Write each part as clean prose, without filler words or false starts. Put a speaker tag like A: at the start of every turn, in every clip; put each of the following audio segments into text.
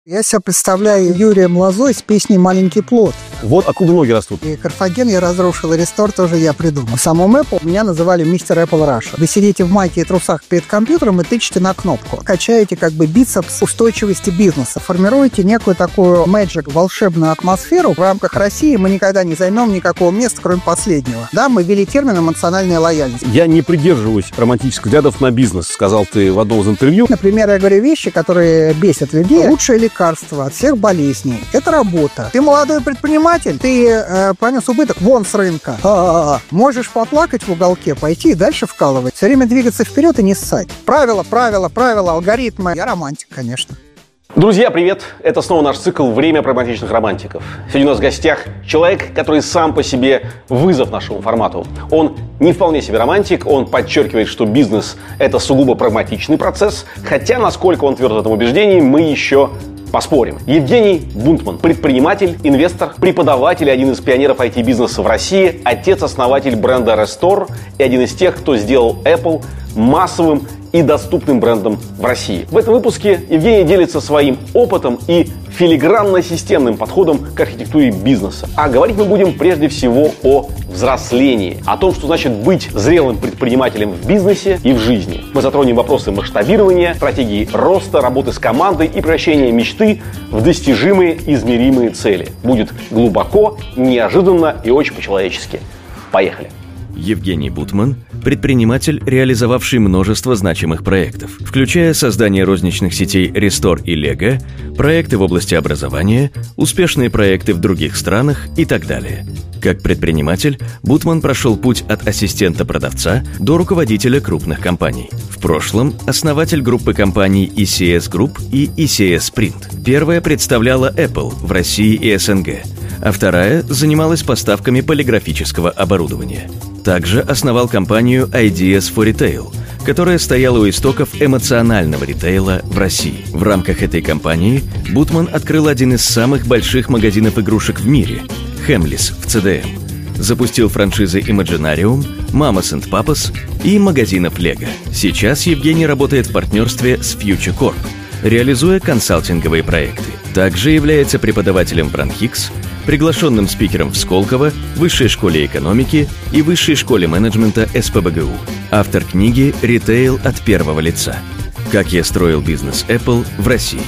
A: Я себя представляю Юрием Лозой с песней «Маленький плод».
B: Вот откуда ноги растут.
A: И Карфаген я разрушил, и Рестор тоже я придумал. В самом Apple меня называли мистер Apple Russia. Вы сидите в майке и трусах перед компьютером и тычете на кнопку. Качаете бицепс устойчивости бизнеса. Формируете некую такую magic, волшебную атмосферу. В рамках России мы никогда не займем никакого места, кроме последнего. Да, мы ввели термин «эмоциональная лояльность».
B: Я не придерживаюсь романтических взглядов на бизнес, сказал ты в одном из интервью.
A: Например, я говорю вещи, которые бесят людей. Лучшее лекарство от всех болезней – это работа. Ты молодой предприниматель, ты понес убыток вон с рынка. Можешь поплакать в уголке, пойти и дальше вкалывать. Все время двигаться вперед и не ссать. Правила, алгоритмы. Я романтик, конечно.
B: Друзья, привет! Это снова наш цикл «Время прагматичных романтиков». Сегодня у нас в гостях человек, который сам по себе вызов нашему формату. Он не вполне себе романтик, он подчеркивает, что бизнес – это сугубо прагматичный процесс, хотя, насколько он тверд в этом убеждении, мы еще поспорим. Евгений Бунтман, предприниматель, инвестор, преподаватель, один из пионеров IT-бизнеса в России, отец-основатель бренда Restore и один из тех, кто сделал Apple массовым и доступным брендом в России. В этом выпуске Евгений делится своим опытом и филигранно-системным подходом к архитектуре бизнеса. А говорить мы будем прежде всего о взрослении, о том, что значит быть зрелым предпринимателем в бизнесе и в жизни. Мы затронем вопросы масштабирования, стратегии роста, работы с командой и превращения мечты в достижимые, измеримые цели. Будет глубоко, неожиданно и очень по-человечески. Поехали!
C: Евгений Бунтман – предприниматель, реализовавший множество значимых проектов, включая создание розничных сетей Restore и Lego, проекты в области образования, успешные проекты в других странах и так далее. Как предприниматель, Бунтман прошел путь от ассистента-продавца до руководителя крупных компаний. В прошлом – основатель группы компаний ECS Group и ECS Print. Первая представляла Apple в России и СНГ, а вторая занималась поставками полиграфического оборудования. Также основал компанию Ideas for Retail, которая стояла у истоков эмоционального ритейла в России. В рамках этой компании Бунтман открыл один из самых больших магазинов игрушек в мире – Hamleys в ЦДМ. Запустил франшизы Imaginarium, Mamas and Papas и магазинов Lego. Сейчас Евгений работает в партнерстве с Future Corp, реализуя консалтинговые проекты. Также является преподавателем в РАНХИКС, приглашенным спикером в Сколково, Высшей школе экономики и Высшей школе менеджмента СПбГУ. Автор книги «Ритейл от первого лица. Как я строил бизнес Apple в России».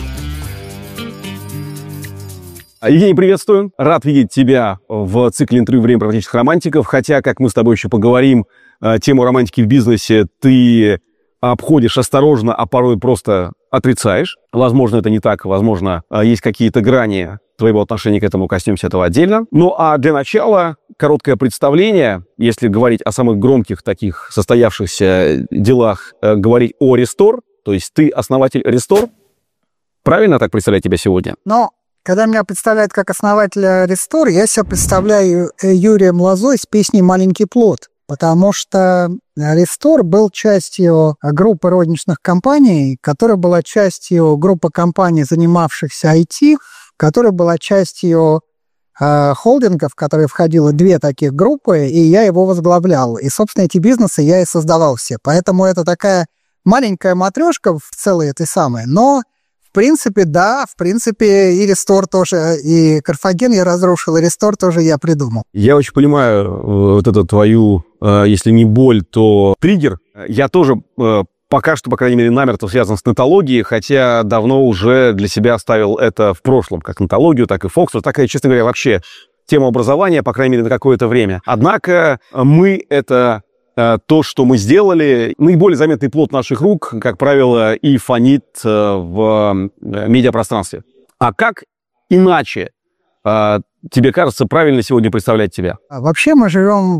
B: Евгений, приветствую. Рад видеть тебя в цикле интервью «Время прагматичных романтиков». Хотя, как мы с тобой еще поговорим, тему романтики в бизнесе ты обходишь осторожно, а порой просто отрицаешь. Возможно, это не так. Возможно, есть какие-то грани твоего отношения к этому, коснемся этого отдельно. Ну, а для начала короткое представление, если говорить о самых громких таких состоявшихся делах, говорить о Restore, то есть ты основатель Restore. Правильно так представлять тебя сегодня?
A: Но когда меня представляют как основателя Restore, я себя представляю Юрием Лозой с песней «Маленький плод». Потому что Restore был частью группы розничных компаний, которая была частью группы компаний, занимавшихся IT, которая была частью холдингов, в которые входило две таких группы, и я его возглавлял. И, собственно, эти бизнесы я и создавал все. Поэтому это такая маленькая матрешка в целой этой самой, но в принципе, да, и Restore тоже, и Карфаген я разрушил, и Restore тоже я придумал.
B: Я очень понимаю вот эту твою, если не боль, то триггер. Я тоже пока что, по крайней мере, намертво связан с нетологией, хотя давно уже для себя оставил это в прошлом, как нетологию, так и Фокстрот, так и, честно говоря, вообще тему образования, по крайней мере, на какое-то время. Однако это то, что мы сделали, наиболее заметный плод наших рук, как правило, и фонит в медиапространстве. А как иначе, тебе кажется, правильно сегодня представлять тебя?
A: Вообще мы живем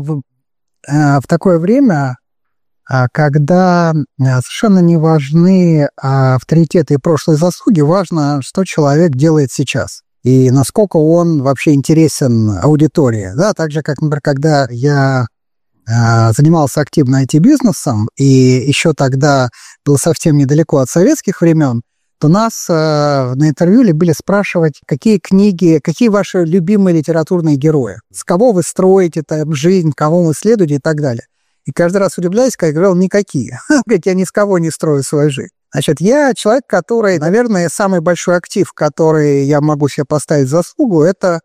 A: в такое время, когда совершенно не важны авторитеты и прошлые заслуги, важно, что человек делает сейчас и насколько он вообще интересен аудитории. Да, так же, как, например, когда я занимался активно IT-бизнесом, и еще тогда было совсем недалеко от советских времен, то нас на интервью любили спрашивать, какие книги, какие ваши любимые литературные герои, с кого вы строите жизнь, кого вы следуете и так далее. И каждый раз удивляюсь, когда я говорил, никакие. Я ни с кого не строю свою жизнь. Значит, я человек, который, наверное, самый большой актив, который я могу себе поставить в заслугу, это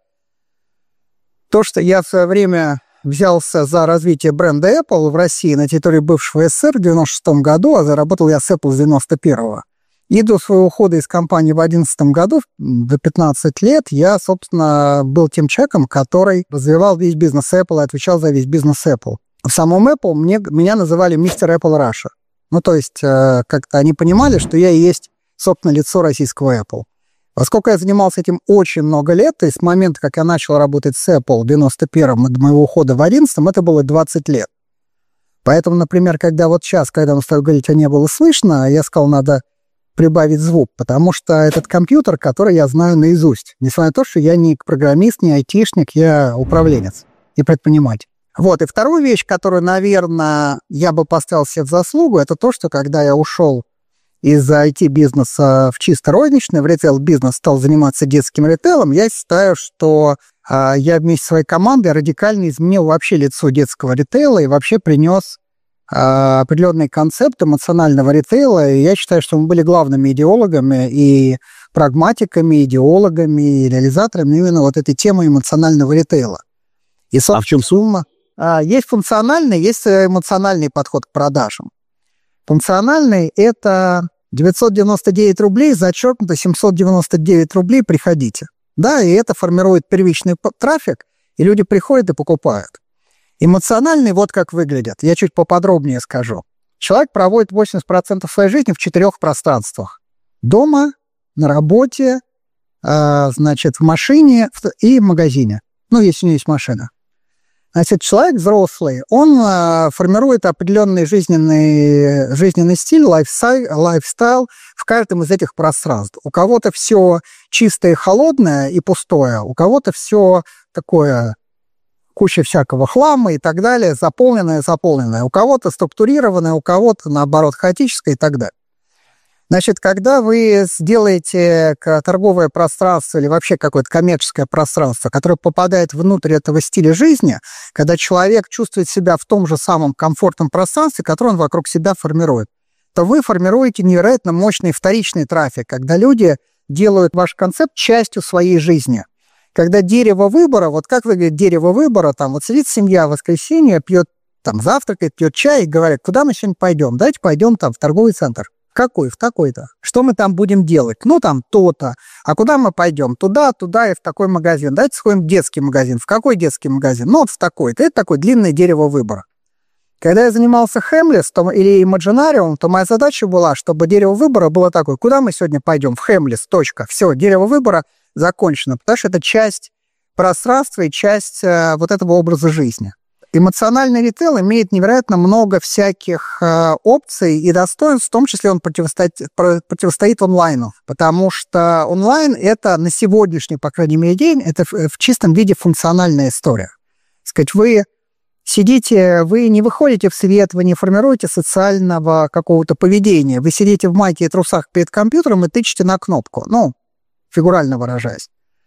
A: то, что я в свое время взялся за развитие бренда Apple в России на территории бывшего СССР в 96 году, а заработал я с Apple с 91-го. И до своего ухода из компании в 2011 году, до 15 лет, я, собственно, был тем человеком, который развивал весь бизнес Apple и отвечал за весь бизнес Apple. В самом Apple меня называли мистер Apple Russia. Ну, то есть, как-то они понимали, что я и есть, собственно, лицо российского Apple. Поскольку я занимался этим очень много лет, то есть с момента, как я начал работать с Apple в 91-м и до моего ухода в 2011-м, это было 20 лет. Поэтому, например, когда вот сейчас, когда он стал говорить, а не было слышно, я сказал, надо прибавить звук, потому что этот компьютер, который я знаю наизусть. Несмотря на то, что я не программист, не айтишник, я управленец и предприниматель. Вот, и вторую вещь, которую, наверное, я бы поставил себе в заслугу, это то, что когда я ушел из IT-бизнеса в чисто розничный, в ритейл-бизнес, стал заниматься детским ритейлом, я считаю, что я вместе с своей командой радикально изменил вообще лицо детского ритейла и вообще принес определенный концепт эмоционального ритейла. И я считаю, что мы были главными идеологами и прагматиками, идеологами и реализаторами именно вот этой темы эмоционального ритейла. И,
B: в чем сумма?
A: Есть функциональный, есть эмоциональный подход к продажам. Функциональный – это 999 рублей, зачеркнуто 799 рублей, приходите. Да, и это формирует первичный трафик, и люди приходят и покупают. Эмоциональный вот как выглядит. Я чуть поподробнее скажу. Человек проводит 80% своей жизни в 4 пространствах. Дома, на работе, значит, в машине и в магазине. Ну, если у него есть машина. Значит, человек взрослый, он формирует определенный жизненный стиль, лайфстайл в каждом из этих пространств. У кого-то все чистое, холодное и пустое, у кого-то все такое, куча всякого хлама и так далее, заполненное. У кого-то структурированное, у кого-то, наоборот, хаотическое и так далее. Значит, когда вы сделаете торговое пространство или вообще какое-то коммерческое пространство, которое попадает внутрь этого стиля жизни, когда человек чувствует себя в том же самом комфортном пространстве, которое он вокруг себя формирует, то вы формируете невероятно мощный вторичный трафик, когда люди делают ваш концепт частью своей жизни. Когда дерево выбора, вот как выглядит дерево выбора, там вот сидит семья в воскресенье, пьет, там завтракает, пьет чай и говорит, куда мы сегодня пойдем? Давайте пойдем там в торговый центр. Какой? В такой-то. Что мы там будем делать? Ну, там то-то. А куда мы пойдем? Туда и в такой магазин. Давайте сходим в детский магазин. В какой детский магазин? Ну, вот в такой-то. Это такое длинное дерево выбора. Когда я занимался Хемлис или Imaginarium, то моя задача была, чтобы дерево выбора было такое. Куда мы сегодня пойдем? В Хемлис. Точка. Все, дерево выбора закончено. Потому что это часть пространства и часть вот этого образа жизни. Эмоциональный ритейл имеет невероятно много всяких опций и достоинств, в том числе он противостоит онлайну, потому что онлайн — это на сегодняшний, по крайней мере, день, это в чистом виде функциональная история. Сказать, вы сидите, вы не выходите в свет, вы не формируете социального какого-то поведения, вы сидите в майке и трусах перед компьютером и тычете на кнопку, ну, фигурально выражаясь.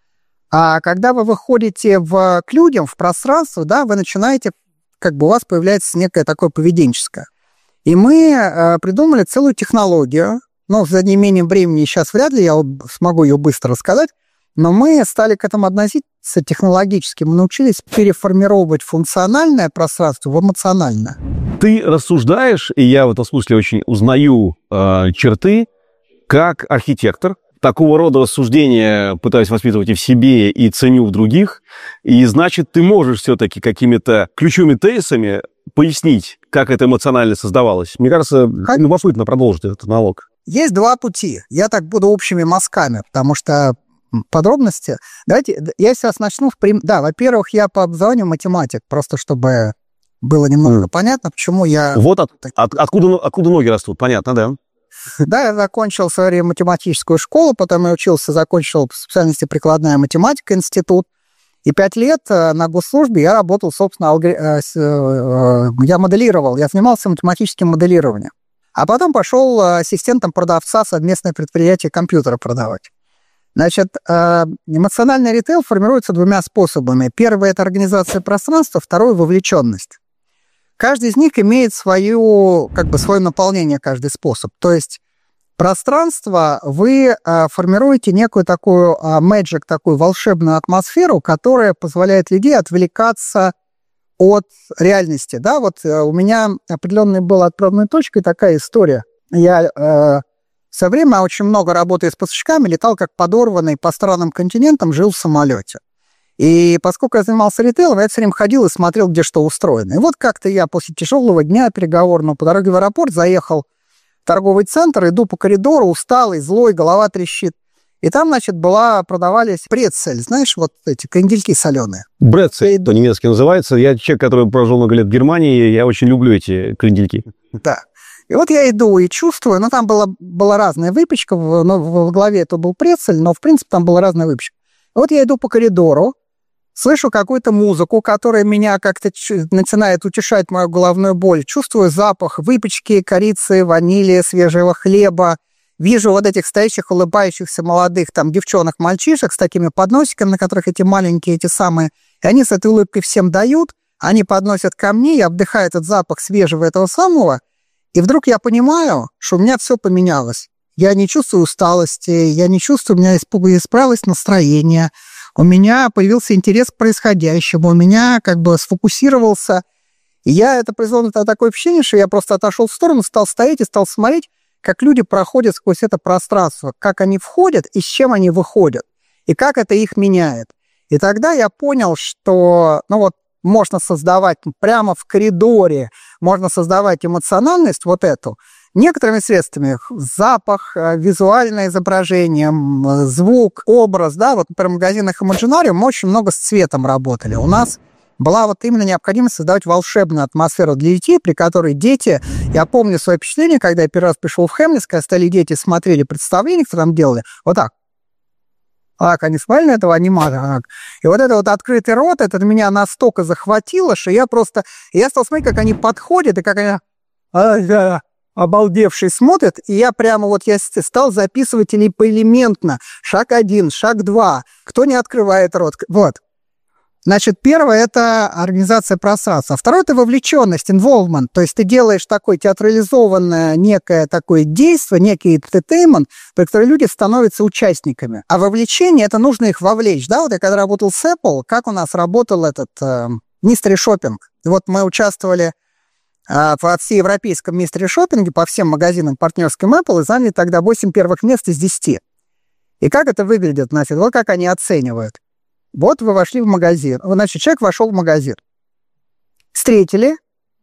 A: А когда вы выходите к людям, в пространство, да, вы начинаете, как бы у вас появляется некое такое поведенческое. И мы придумали целую технологию, но за неимением времени сейчас вряд ли я смогу ее быстро рассказать, но мы стали к этому относиться технологически. Мы научились переформировать функциональное пространство в эмоциональное.
B: Ты рассуждаешь, и я в этом смысле очень узнаю черты, как архитектор. Такого рода рассуждения пытаюсь воспитывать и в себе, и ценю в других. И значит, ты можешь все-таки какими-то ключевыми тезисами пояснить, как это эмоционально создавалось. Мне кажется, любопытно продолжить этот монолог.
A: Есть 2 пути. Я так буду общими мазками, потому что подробности... Давайте я сейчас начну. Да, во-первых, я по образованию математик, просто чтобы было немного понятно, почему я...
B: Вот откуда ноги растут, понятно, да?
A: Да, я закончил в свое время математическую школу, потом я закончил по специальности прикладная математика, институт. И 5 лет на госслужбе я работал, собственно, я моделировал, я занимался математическим моделированием. А потом пошел ассистентом продавца совместное предприятие компьютера продавать. Значит, эмоциональный ритейл формируется 2 способами. Первый – это организация пространства, второй – вовлеченность. Каждый из них имеет свое наполнение, каждый способ. То есть Пространство вы формируете некую такую magic, такую волшебную атмосферу, которая позволяет людей отвлекаться от реальности. Да, вот у меня определенной была отправной точкой такая история. Я со время очень много работая с поставщиками, летал как подорванный по странным континентам, жил в самолете. И поскольку я занимался ритейлом, я все время ходил и смотрел, где что устроено. И вот как-то я после тяжелого дня переговорного по дороге в аэропорт заехал в торговый центр, иду по коридору, усталый, злой, голова трещит. И там, значит, продавались прецель, знаешь, вот эти крендельки соленые.
B: Брецель, то немецкий называется. Я человек, который прожил много лет в Германии, я очень люблю эти крендельки.
A: Да. И вот я иду и чувствую, ну, там была разная выпечка, во главе это был прецель, но, в принципе, там была разная выпечка. И вот я иду по коридору, слышу какую-то музыку, которая меня как-то начинает утешать мою головную боль, чувствую запах выпечки, корицы, ванили, свежего хлеба, вижу вот этих стоящих, улыбающихся молодых там девчонок, мальчишек с такими подносиками, на которых эти маленькие, эти самые, и они с этой улыбкой всем дают, они подносят ко мне, я вдыхаю этот запах свежего этого самого, и вдруг я понимаю, что у меня все поменялось. Я не чувствую усталости, я не чувствую, у меня исправилось настроение, у меня появился интерес к происходящему, у меня как бы сфокусировался. И это произвело такое впечатление, что я просто отошел в сторону, стал стоять и стал смотреть, как люди проходят сквозь это пространство, как они входят и с чем они выходят, и как это их меняет. И тогда я понял, что, можно создавать прямо в коридоре, можно создавать эмоциональность вот эту некоторыми средствами. Запах, визуальное изображение, звук, образ. Да? Вот, например, в магазинах Imaginarium мы очень много с цветом работали. У нас была вот именно необходимость создавать волшебную атмосферу для детей, при которой дети... Я помню свое впечатление, когда я первый раз пришел в Хемнис, когда стали дети смотрели представление, что там делали, вот так. Так, они смотрели на этого аниматора. И вот это вот открытый рот, это меня настолько захватило, что я стал смотреть, как они подходят, и как они обалдевшие смотрят, и я стал записывать поэлементно. Шаг 1, шаг 2, кто не открывает рот. Вот. Значит, первое – это организация пространства. Второе – это вовлеченность, involvement. То есть ты делаешь такое театрализованное некое такое действие, некий entertainment, при котором люди становятся участниками. А вовлечение – это нужно их вовлечь. Да, вот я когда работал с Apple, как у нас работал этот mystery shopping. Вот мы участвовали во всеевропейском mystery shopping по всем магазинам партнерским Apple и заняли тогда 8 первых мест из 10. И как это выглядит? Значит, вот как они оценивают. Вот вы вошли в магазин. Значит, человек вошел в магазин. Встретили,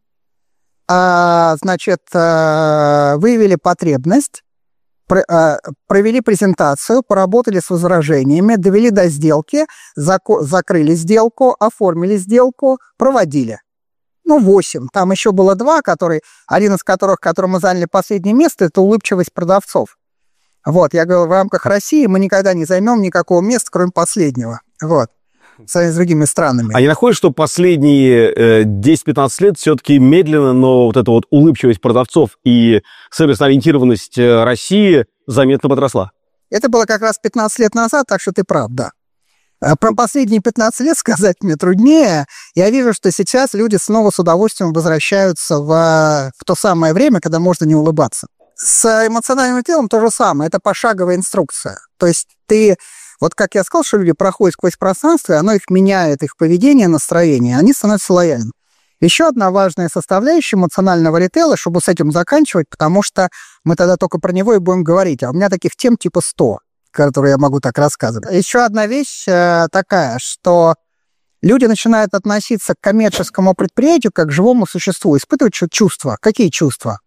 A: выявили потребность, провели презентацию, поработали с возражениями, довели до сделки, закрыли сделку, оформили сделку, проводили. 8. Там еще было 2, один из которым мы заняли последнее место, это улыбчивость продавцов. Вот, я говорю, в рамках России мы никогда не займем никакого места, кроме последнего. Вот. С другими странами.
B: А не находишь, что последние 10-15 лет все-таки медленно, но вот эта вот улыбчивость продавцов и сервисно-ориентированность России заметно подросла?
A: Это было как раз 15 лет назад, так что ты прав, да. Про последние 15 лет сказать мне труднее. Я вижу, что сейчас люди снова с удовольствием возвращаются в то самое время, когда можно не улыбаться. С эмоциональным телом то же самое. Это пошаговая инструкция. То есть вот как я сказал, что люди проходят сквозь пространство, и оно их меняет, их поведение, настроение, они становятся лояльными. Еще одна важная составляющая эмоционального ритейла, чтобы с этим заканчивать, потому что мы тогда только про него и будем говорить. А у меня таких тем типа 100, которые я могу так рассказывать. Еще одна вещь такая, что люди начинают относиться к коммерческому предприятию как к живому существу, испытывать чувства. Какие чувства?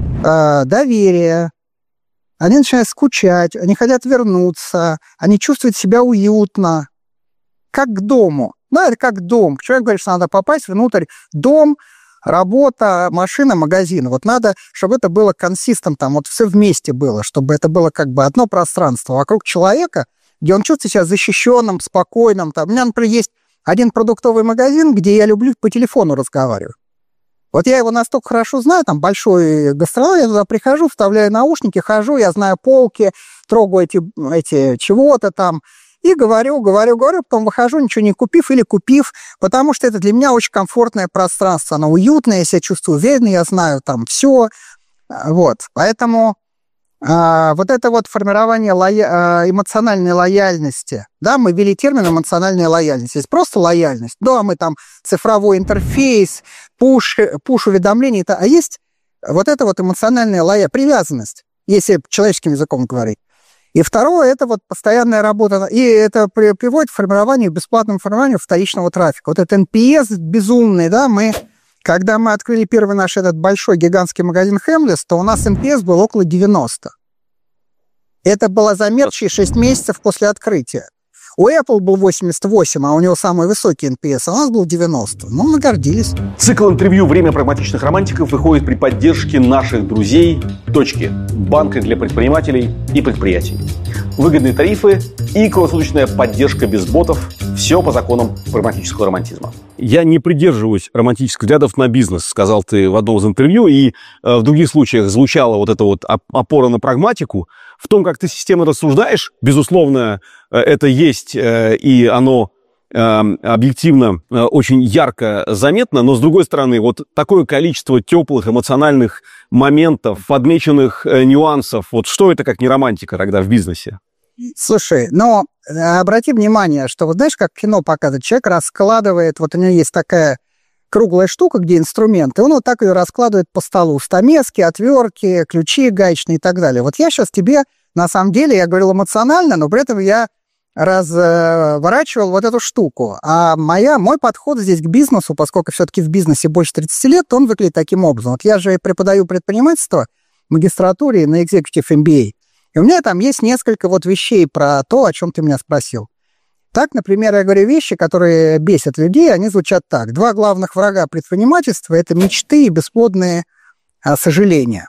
A: Доверие. Они начинают скучать, они хотят вернуться, они чувствуют себя уютно, как к дому. Да, это как дом. Человек говорит, что надо попасть внутрь. Дом, работа, машина, магазин. Вот надо, чтобы это было консистентом, вот все вместе было, чтобы это было как бы одно пространство вокруг человека, где он чувствует себя защищенным, спокойным. Там. У меня, например, есть один продуктовый магазин, где я люблю по телефону разговаривать. Вот я его настолько хорошо знаю, там большой гастрономия, я туда прихожу, вставляю наушники, хожу, я знаю полки, трогаю эти чего-то там, и говорю, потом выхожу, ничего не купив или купив, потому что это для меня очень комфортное пространство, оно уютное, я себя чувствую уверенно, я знаю там все, вот, поэтому Вот это вот формирование эмоциональной лояльности, да, мы ввели термин эмоциональная лояльность. Есть просто лояльность, да, мы там цифровой интерфейс, пуш-уведомления, а есть вот это вот эмоциональная привязанность, если человеческим языком говорить. И второе, это вот постоянная работа, и это приводит к формированию, бесплатному формированию вторичного трафика. Вот этот NPS безумный, да, когда мы открыли первый наш этот большой гигантский магазин Хемлес, то у нас NPS был около 90. Это было заметки 6 месяцев после открытия. У Apple был 88, а у него самый высокий NPS, а у нас был 90. Ну, мы гордились.
B: Цикл интервью «Время прагматичных романтиков» выходит при поддержке наших друзей «Точки» – банка для предпринимателей и предприятий. Выгодные тарифы и круглосуточная поддержка без ботов – все по законам прагматического романтизма.
D: Я не придерживаюсь романтических взглядов на бизнес, сказал ты в одном из интервью, и в других случаях звучала вот эта вот опора на прагматику. В том, как ты системно рассуждаешь, безусловно, это есть, и оно объективно очень ярко заметно, но, с другой стороны, вот такое количество теплых эмоциональных моментов, подмеченных нюансов, вот что это как не романтика тогда в бизнесе?
A: Слушай, но обрати внимание, что вот знаешь, как кино показывает, человек раскладывает, вот у него есть такая круглая штука, где инструменты, он вот так ее раскладывает по столу, стамески, отвертки, ключи гаечные и так далее. Вот я сейчас тебе, на самом деле, я говорил эмоционально, но при этом я разворачивал вот эту штуку. А мой подход здесь к бизнесу, поскольку все-таки в бизнесе больше 30 лет, он выглядит таким образом. Вот я же преподаю предпринимательство в магистратуре на Executive MBA, и у меня там есть несколько вот вещей про то, о чем ты меня спросил. Так, например, я говорю вещи, которые бесят людей, они звучат так. 2 главных врага предпринимательства – это мечты и бесплодные сожаления.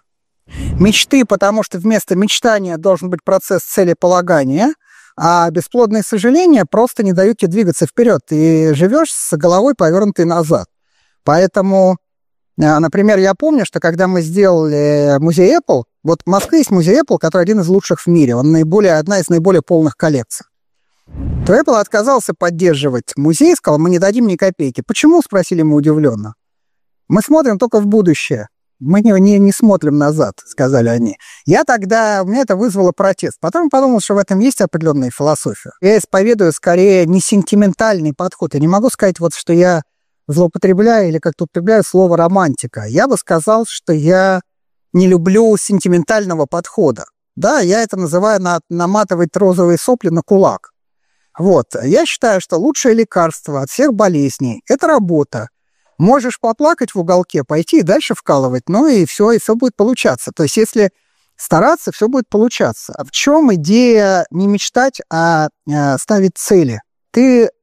A: Мечты, потому что вместо мечтания должен быть процесс целеполагания, а бесплодные сожаления просто не дают тебе двигаться вперед. Ты живешь с головой повернутой назад. Поэтому, например, я помню, что когда мы сделали музей Apple, вот в Москве есть музей Apple, который один из лучших в мире, он одна из наиболее полных коллекций. То Apple отказался поддерживать музей, сказал, мы не дадим ни копейки. Почему, спросили мы удивленно. Мы смотрим только в будущее. Мы не смотрим назад, сказали они. У меня это вызвало протест. Потом подумал, что в этом есть определенная философия. Я исповедую скорее не сентиментальный подход. Я не могу сказать, вот, что я злоупотребляю или как-то употребляю слово романтика. Я бы сказал, что я не люблю сентиментального подхода. Да, я это называю наматывать розовые сопли на кулак. Вот. Я считаю, что лучшее лекарство от всех болезней – это работа. Можешь поплакать в уголке, пойти и дальше вкалывать, ну и все будет получаться. То есть если стараться, все будет получаться. А в чем идея не мечтать, а ставить цели? Ты,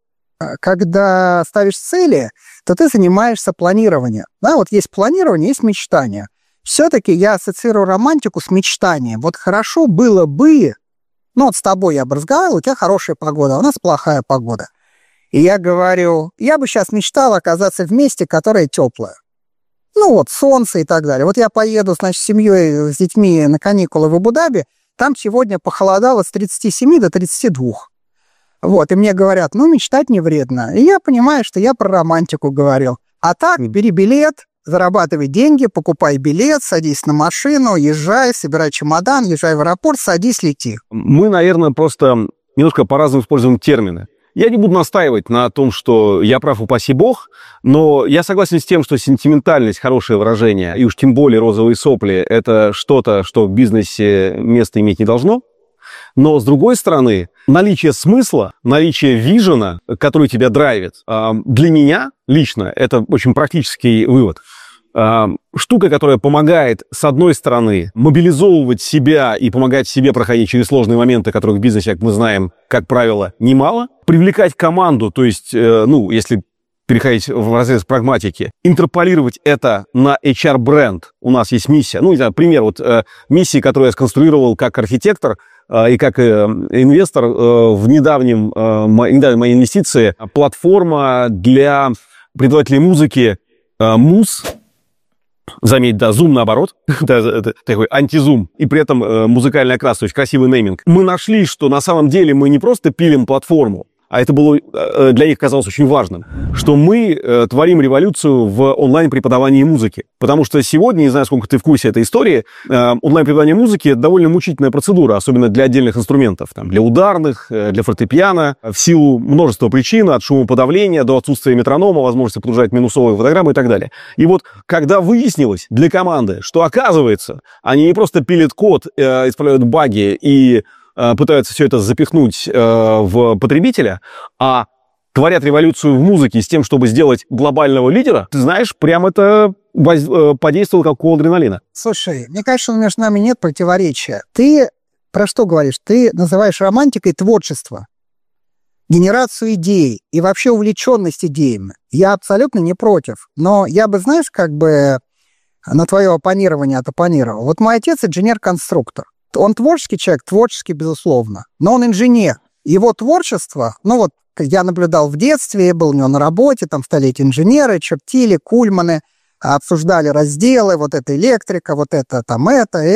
A: когда ставишь цели, то ты занимаешься планированием. Да, вот есть планирование, есть мечтание. Все-таки я ассоциирую романтику с мечтанием. Вот хорошо было бы, вот с тобой я бы разговаривал, у тебя хорошая погода, а у нас плохая погода. И я говорю, я бы сейчас мечтал оказаться в месте, которое теплое. Ну вот, солнце и так далее. Вот я поеду, значит, с семьей, с детьми на каникулы в Абу-Даби, там сегодня похолодало с 37 до 32. Вот, и мне говорят, мечтать не вредно. И я понимаю, что я про романтику говорил. А так, бери билет, зарабатывай деньги, покупай билет, садись на машину, езжай, собирай чемодан, езжай в аэропорт, садись, лети.
D: Мы, наверное, просто немножко по-разному используем термины. Я не буду настаивать на том, что я прав, упаси бог, но я согласен с тем, что сентиментальность – хорошее выражение, и уж тем более розовые сопли – это что-то, что в бизнесе место иметь не должно. Но, с другой стороны, наличие смысла, наличие вижена, который тебя драйвит, для меня лично это очень практический вывод. Штука, которая помогает, с одной стороны, мобилизовывать себя и помогать себе проходить через сложные моменты, которых в бизнесе, как мы знаем, как правило, немало. Привлекать команду, то есть, если переходить в разрез прагматики, интерполировать это на HR-бренд. У нас есть миссия. Пример миссии, которую я сконструировал как архитектор и как инвестор в недавней моей инвестиции. Платформа для преподавателей музыки МУЗ. Заметь, да, зум наоборот, это такой антизум, и при этом музыкальный окрас, то есть красивый нейминг. Мы нашли, что на самом деле мы не просто пилим платформу, а это было для них казалось очень важным, что мы творим революцию в онлайн-преподавании музыки. Потому что сегодня, не знаю, сколько ты в курсе этой истории, онлайн-преподавание музыки — это довольно мучительная процедура, особенно для отдельных инструментов, там, для ударных, для фортепиано, в силу множества причин, от шумоподавления до отсутствия метронома, возможности погружать минусовые фотограммы и так далее. И вот когда выяснилось для команды, что, оказывается, они не просто пилят код, исправляют баги и пытаются все это запихнуть в потребителя, а творят революцию в музыке с тем, чтобы сделать глобального лидера, ты знаешь, прям это подействовало как укол адреналина.
A: Слушай, мне кажется, между нами нет противоречия. Ты про что говоришь? Ты называешь романтикой творчество, генерацию идей и вообще увлеченность идеями. Я абсолютно не против. Но я бы, знаешь, как бы на твое оппонирование отоппонировал. Вот мой отец инженер-конструктор. Он творческий человек, творческий, безусловно, но он инженер. Его творчество, ну вот я наблюдал в детстве, был у него на работе, там стояли эти инженеры, чертили, кульманы, обсуждали разделы, вот это электрика, вот это там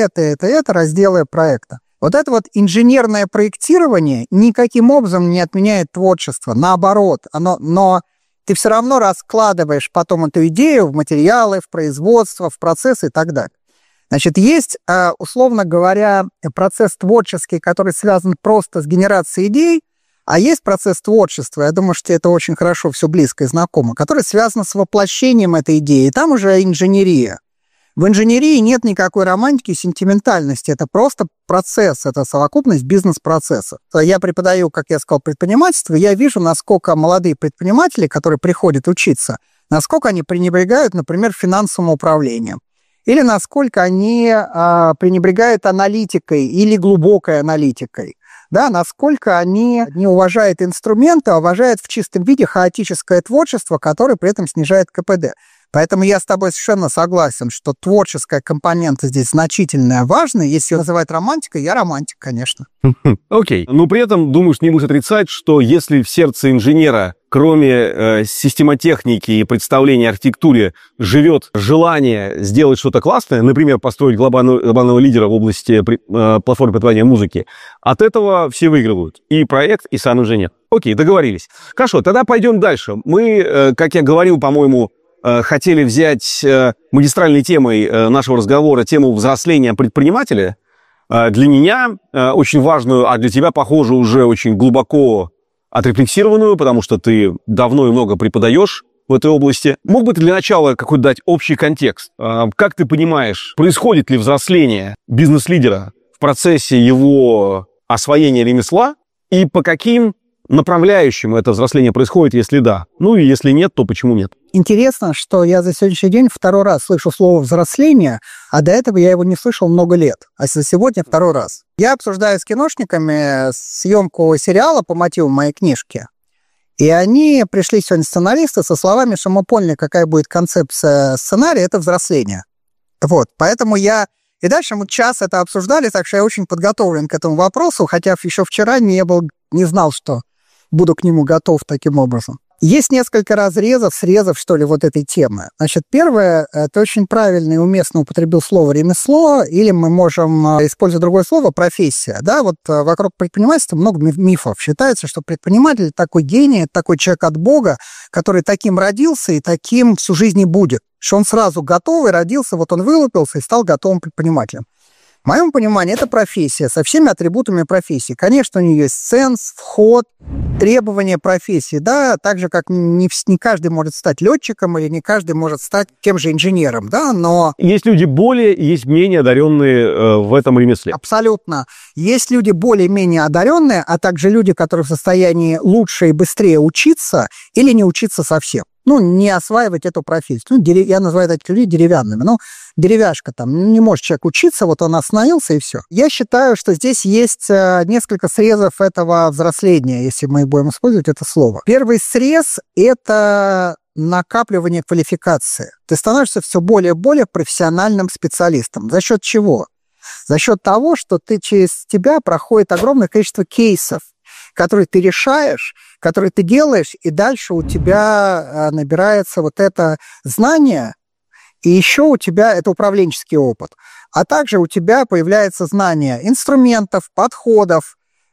A: это, разделы проекта. Вот это вот инженерное проектирование никаким образом не отменяет творчество, наоборот, но ты все равно раскладываешь потом эту идею в материалы, в производство, в процессы и так далее. Значит, есть, условно говоря, процесс творческий, который связан просто с генерацией идей, а есть процесс творчества, я думаю, что это очень хорошо, все близко и знакомо, который связан с воплощением этой идеи. И там уже инженерия. В инженерии нет никакой романтики и сентиментальности. Это просто процесс, это совокупность бизнес-процессов. Я преподаю, как я сказал, предпринимательство, и я вижу, насколько молодые предприниматели, которые приходят учиться, насколько они пренебрегают, например, финансовым управлением. Или насколько они пренебрегают аналитикой или глубокой аналитикой. Да, насколько они не уважают инструменты, а уважают в чистом виде хаотическое творчество, которое при этом снижает КПД. Поэтому я с тобой совершенно согласен, что творческая компонента здесь значительная, важная. Если ее называть романтикой, я романтик, конечно.
D: Окей. Но при этом, думаешь, не будешь отрицать, что если в сердце инженера, кроме системотехники и представления о архитектуре, живет желание сделать что-то классное, например, построить глобального лидера в области платформы преподавания музыки, от этого все выигрывают. И проект, и сам инженер. Окей, договорились. Хорошо, тогда пойдем дальше. Мы, как я говорил, по-моему, хотели взять магистральной темой нашего разговора тему взросления предпринимателя. Для меня очень важную, а для тебя, похоже, уже очень глубоко отрефлексированную, потому что ты давно и много преподаешь в этой области. Мог бы ты для начала какой-то дать общий контекст? Как ты понимаешь, происходит ли взросление бизнес-лидера в процессе его освоения ремесла и по каким направляющим это взросление происходит, если да? Ну и если нет, то почему нет?
A: Интересно, что я за сегодняшний день второй раз слышу слово «взросление», а до этого я его не слышал много лет. А за сегодня второй раз. Я обсуждаю с киношниками съемку сериала по мотивам моей книжки. И они пришли сегодня, сценаристы, со словами, что мы поняли, какая будет концепция сценария, это взросление. Вот, поэтому я... И дальше мы час это обсуждали, так что я очень подготовлен к этому вопросу, хотя еще вчера не знал, что буду к нему готов таким образом. Есть несколько срезов, что ли, вот этой темы. Значит, первое, ты очень правильно и уместно употребил слово «ремесло», или мы можем использовать другое слово «профессия». Да, вот вокруг предпринимательства много мифов. Считается, что предприниматель такой гений, такой человек от Бога, который таким родился и таким всю жизнь и будет. Что он сразу готовый родился, вот он вылупился и стал готовым предпринимателем. В моем понимании, это профессия со всеми атрибутами профессии. Конечно, у нее есть ценз, вход, требования профессии, да, так же, как не каждый может стать летчиком или не каждый может стать тем же инженером, да, но...
D: Есть люди более, есть менее одаренные в этом ремесле.
A: Абсолютно. Есть люди более-менее одаренные, а также люди, которые в состоянии лучше и быстрее учиться или не учиться совсем. Ну, не осваивать эту профессию. Ну, я называю этих людей деревянными. Ну, деревяшка там, не может человек учиться, вот он остановился и все. Я считаю, что здесь есть несколько срезов этого взросления, если мы будем использовать это слово. Первый срез — это накапливание квалификации. Ты становишься все более и более профессиональным специалистом. За счет чего? За счет того, что через тебя проходит огромное количество кейсов, которые ты решаешь, которые ты делаешь, и дальше у тебя набирается вот это знание, и еще у тебя это управленческий опыт. А также у тебя появляется знание инструментов, подходов,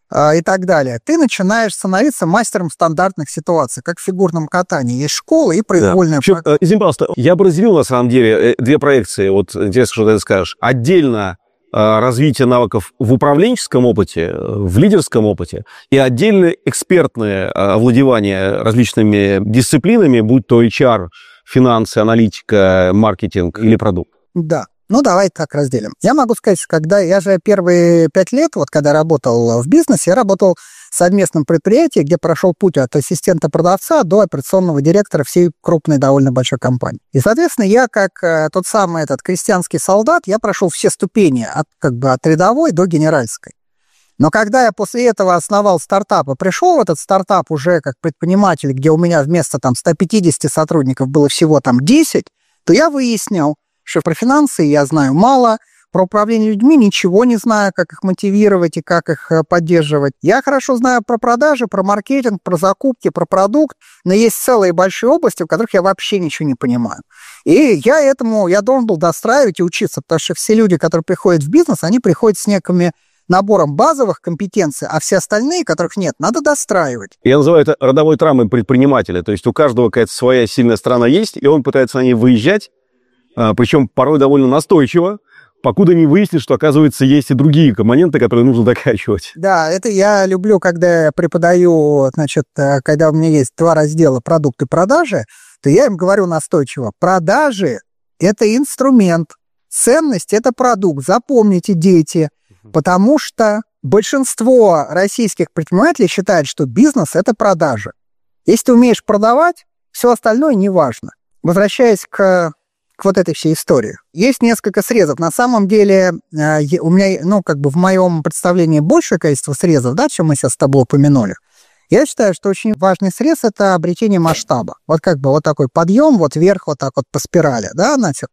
A: и так далее, ты начинаешь становиться мастером стандартных ситуаций, как в фигурном катании. Есть школа и произвольная.
D: Да. Извини, пожалуйста, я бы разделил, на самом деле, две проекции. Вот интересно, что ты скажешь. Отдельно развитие навыков в управленческом опыте, в лидерском опыте, и отдельно экспертное овладевание различными дисциплинами, будь то HR, финансы, аналитика, маркетинг или продукт.
A: Да. Ну, давай так разделим. Я могу сказать, когда я же первые 5 лет, вот когда работал в бизнесе, я работал в совместном предприятии, где прошел путь от ассистента продавца до операционного директора всей крупной, довольно большой компании. И, соответственно, я, как тот самый этот крестьянский солдат, я прошел все ступени от рядовой до генеральской. Но когда я после этого основал стартап и пришел в этот стартап уже как предприниматель, где у меня вместо 150 сотрудников было всего 10, то я выяснил, что про финансы я знаю мало, про управление людьми ничего не знаю, как их мотивировать и как их поддерживать. Я хорошо знаю про продажи, про маркетинг, про закупки, про продукт, но есть целые большие области, в которых я вообще ничего не понимаю. И я должен был достраивать и учиться, потому что все люди, которые приходят в бизнес, они приходят с некими набором базовых компетенций, а все остальные, которых нет, надо достраивать.
D: Я называю это родовой травмой предпринимателя. То есть у каждого какая-то своя сильная сторона есть, и он пытается на ней выезжать, причем порой довольно настойчиво, покуда не выяснит, что, оказывается, есть и другие компоненты, которые нужно докачивать.
A: Да, это я люблю, когда я преподаю, когда у меня есть 2 раздела продукты и продажи, то я им говорю настойчиво, продажи – это инструмент, ценность – это продукт, запомните, дети, потому что большинство российских предпринимателей считают, что бизнес – это продажи. Если ты умеешь продавать, все остальное не важно. Возвращаясь к вот этой всей истории. Есть несколько срезов. На самом деле у меня, в моем представлении большее количество срезов, да, чем мы сейчас с тобой упомянули. Я считаю, что очень важный срез – это обретение масштаба. Вот вот такой подъем, вот вверх, вот так вот по спирали, да,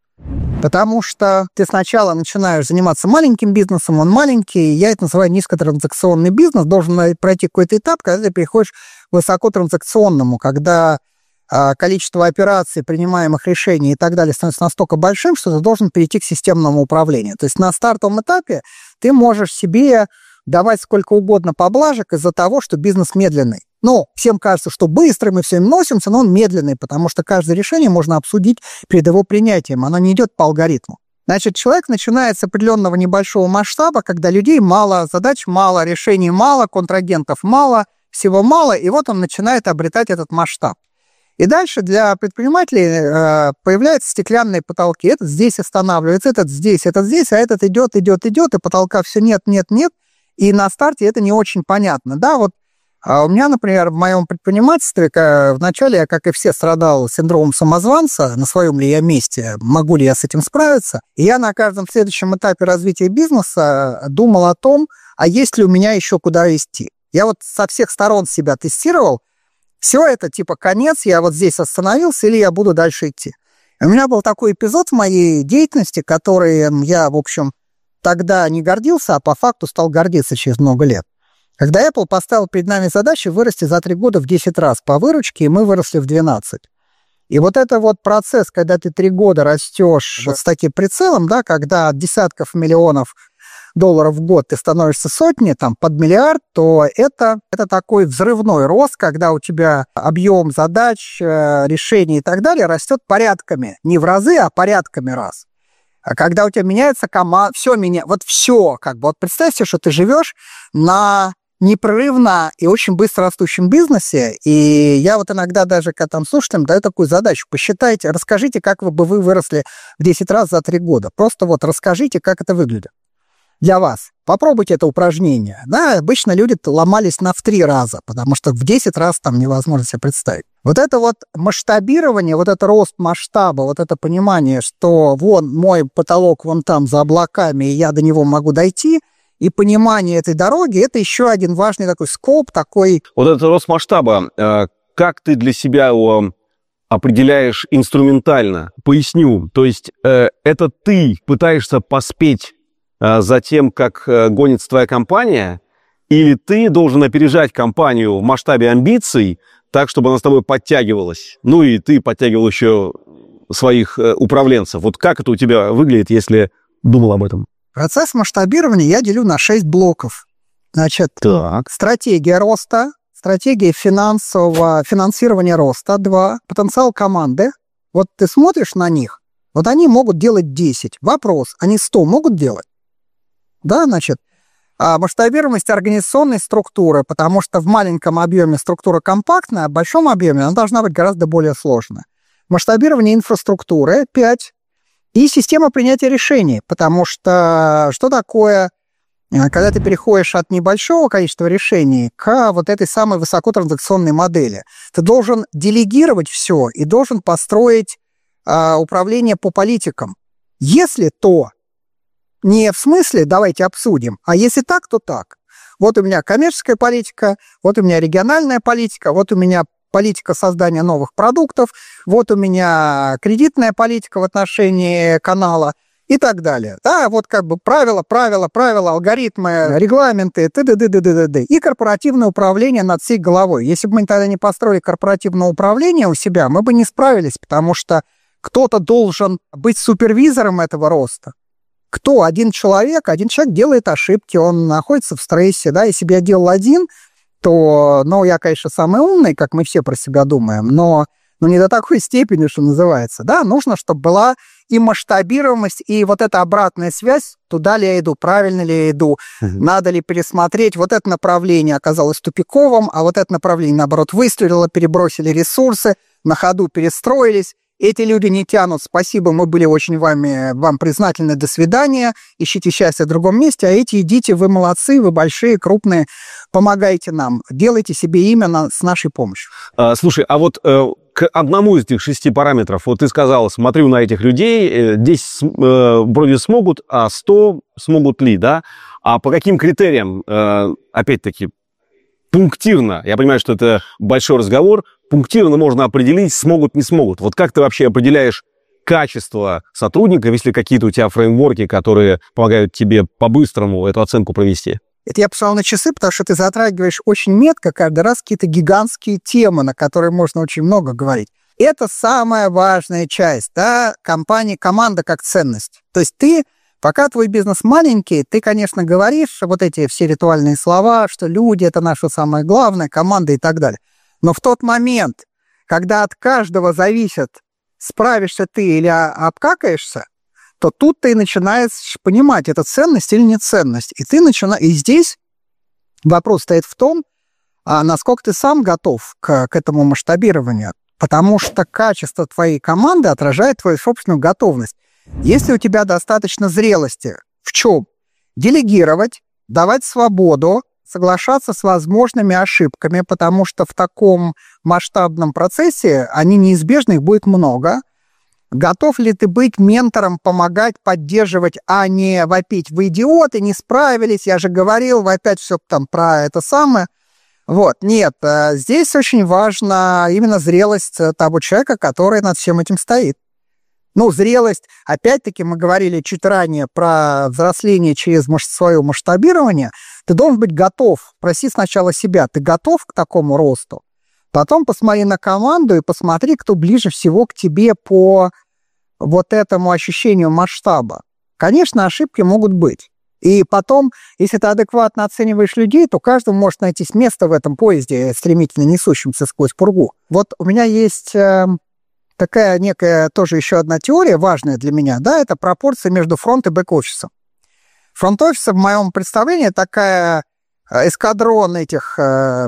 A: Потому что ты сначала начинаешь заниматься маленьким бизнесом, он маленький, я это называю низкотранзакционный бизнес, должен пройти какой-то этап, когда ты переходишь к высокотранзакционному, когда количество операций, принимаемых решений и так далее становится настолько большим, что ты должен перейти к системному управлению. То есть на стартовом этапе ты можешь себе давать сколько угодно поблажек из-за того, что бизнес медленный. Всем кажется, что быстрый, мы все им носимся, но он медленный, потому что каждое решение можно обсудить перед его принятием, оно не идет по алгоритму. Значит, человек начинает с определенного небольшого масштаба, когда людей мало, задач мало, решений мало, контрагентов мало, всего мало, и вот он начинает обретать этот масштаб. И дальше для предпринимателей появляются стеклянные потолки. Этот здесь останавливается, этот здесь, а этот идет, и потолка все нет. И на старте это не очень понятно. Да, вот у меня, например, в моем предпринимательстве вначале я, как и все, страдал синдромом самозванца, на своем ли я месте, могу ли я с этим справиться. И я на каждом следующем этапе развития бизнеса думал о том, а есть ли у меня еще куда вести. Я вот со всех сторон себя тестировал, все это конец, я вот здесь остановился или я буду дальше идти. И у меня был такой эпизод в моей деятельности, который я, в общем, тогда не гордился, а по факту стал гордиться через много лет. Когда Apple поставил перед нами задачу вырасти за 3 года в 10 раз по выручке, и мы выросли в 12. И вот это вот процесс, когда ты 3 года растешь вот с таким прицелом, да, когда от десятков миллионов долларов в год ты становишься сотни, под миллиард, то это такой взрывной рост, когда у тебя объем задач, решений и так далее растет порядками. Не в разы, а порядками раз. А когда у тебя меняется команда, все. Вот представьте, что ты живешь на непрерывно и очень быстро растущем бизнесе, и я вот иногда даже, когда слушателям даю такую задачу, посчитайте, расскажите, как вы выросли в 10 раз за 3 года. Просто расскажите, как это выглядит для вас. Попробуйте это упражнение. Да, обычно люди ломались в 3 раза, потому что в 10 раз невозможно себе представить. Вот это масштабирование, это рост масштаба, это понимание, что мой потолок там за облаками, и я до него могу дойти, и понимание этой дороги, это еще один важный такой скоп, такой...
D: Вот этот рост масштаба, как ты для себя его определяешь инструментально? Поясню. То есть это ты пытаешься поспеть за тем, как гонится твоя компания, или ты должен опережать компанию в масштабе амбиций так, чтобы она с тобой подтягивалась? И ты подтягивал еще своих управленцев. Вот как это у тебя выглядит, если думал об этом?
A: Процесс масштабирования я делю на 6 блоков. Значит,
D: Так.
A: стратегия роста, стратегия финансирования роста, 2, потенциал команды. Вот ты смотришь на них, вот они могут делать 10. Вопрос, они 100 могут делать? Да, значит, масштабируемость организационной структуры, потому что в маленьком объеме структура компактная, а в большом объеме она должна быть гораздо более сложная. Масштабирование инфраструктуры, 5. И система принятия решений, потому что что такое, когда ты переходишь от небольшого количества решений к вот этой самой высокотранзакционной модели? Ты должен делегировать все и должен построить управление по политикам. Если то, не в смысле давайте обсудим, а если так, то так. Вот у меня коммерческая политика, вот у меня региональная политика, вот у меня политика создания новых продуктов, вот у меня кредитная политика в отношении канала и так далее. Да, вот как бы правила, алгоритмы, регламенты, т.д. И корпоративное управление над всей головой. Если бы мы тогда не построили корпоративное управление у себя, мы бы не справились, потому что кто-то должен быть супервизором этого роста. Кто? Один человек делает ошибки, он находится в стрессе, да, если бы я делал один, то, я, конечно, самый умный, как мы все про себя думаем, но не до такой степени, что называется, да, нужно, чтобы была и масштабируемость, и вот эта обратная связь, туда ли я иду, правильно ли я иду, надо ли пересмотреть, вот это направление оказалось тупиковым, а вот это направление, наоборот, выстрелило, перебросили ресурсы, на ходу перестроились. Эти люди не тянут, спасибо, мы были очень вам признательны, до свидания, ищите счастье в другом месте, а эти идите, вы молодцы, вы большие, крупные, помогайте нам, делайте себе имя с нашей помощью.
D: Слушай, а вот к одному из этих 6 параметров, вот ты сказал, смотрю на этих людей, 10 вроде смогут, а 100 смогут ли, да? А по каким критериям, опять-таки, пунктирно, я понимаю, что это большой разговор, пунктирно можно определить, смогут, не смогут. Вот как ты вообще определяешь качество сотрудников, если какие-то у тебя фреймворки, которые помогают тебе по-быстрому эту оценку провести?
A: Это я пошел на часы, потому что ты затрагиваешь очень метко каждый раз какие-то гигантские темы, на которые можно очень много говорить. Это самая важная часть, да, компании, команда как ценность. То есть пока твой бизнес маленький, ты, конечно, говоришь вот эти все ритуальные слова, что люди — это наше самое главное, команда и так далее. Но в тот момент, когда от каждого зависит, справишься ты или обкакаешься, то тут ты начинаешь понимать, это ценность или не ценность. И здесь вопрос стоит в том, насколько ты сам готов к этому масштабированию, потому что качество твоей команды отражает твою собственную готовность. Если у тебя достаточно зрелости, в чем? Делегировать, давать свободу, соглашаться с возможными ошибками, потому что в таком масштабном процессе они неизбежны, их будет много. Готов ли ты быть ментором, помогать, поддерживать, а не вопить: вы идиоты, не справились, я же говорил, вы опять все там про это самое. Вот, нет, здесь очень важна именно зрелость того человека, который над всем этим стоит. Зрелость, опять-таки, мы говорили чуть ранее про взросление через свое масштабирование. Ты должен быть готов. Спроси сначала себя, ты готов к такому росту? Потом посмотри на команду и посмотри, кто ближе всего к тебе по вот этому ощущению масштаба. Конечно, ошибки могут быть. И потом, если ты адекватно оцениваешь людей, то каждому может найтись место в этом поезде, стремительно несущемся сквозь пургу. Вот у меня есть такая некая тоже еще одна теория, важная для меня, да, это пропорция между фронт и бэк-офисом. Фронт-офис, в моем представлении, такая эскадрон этих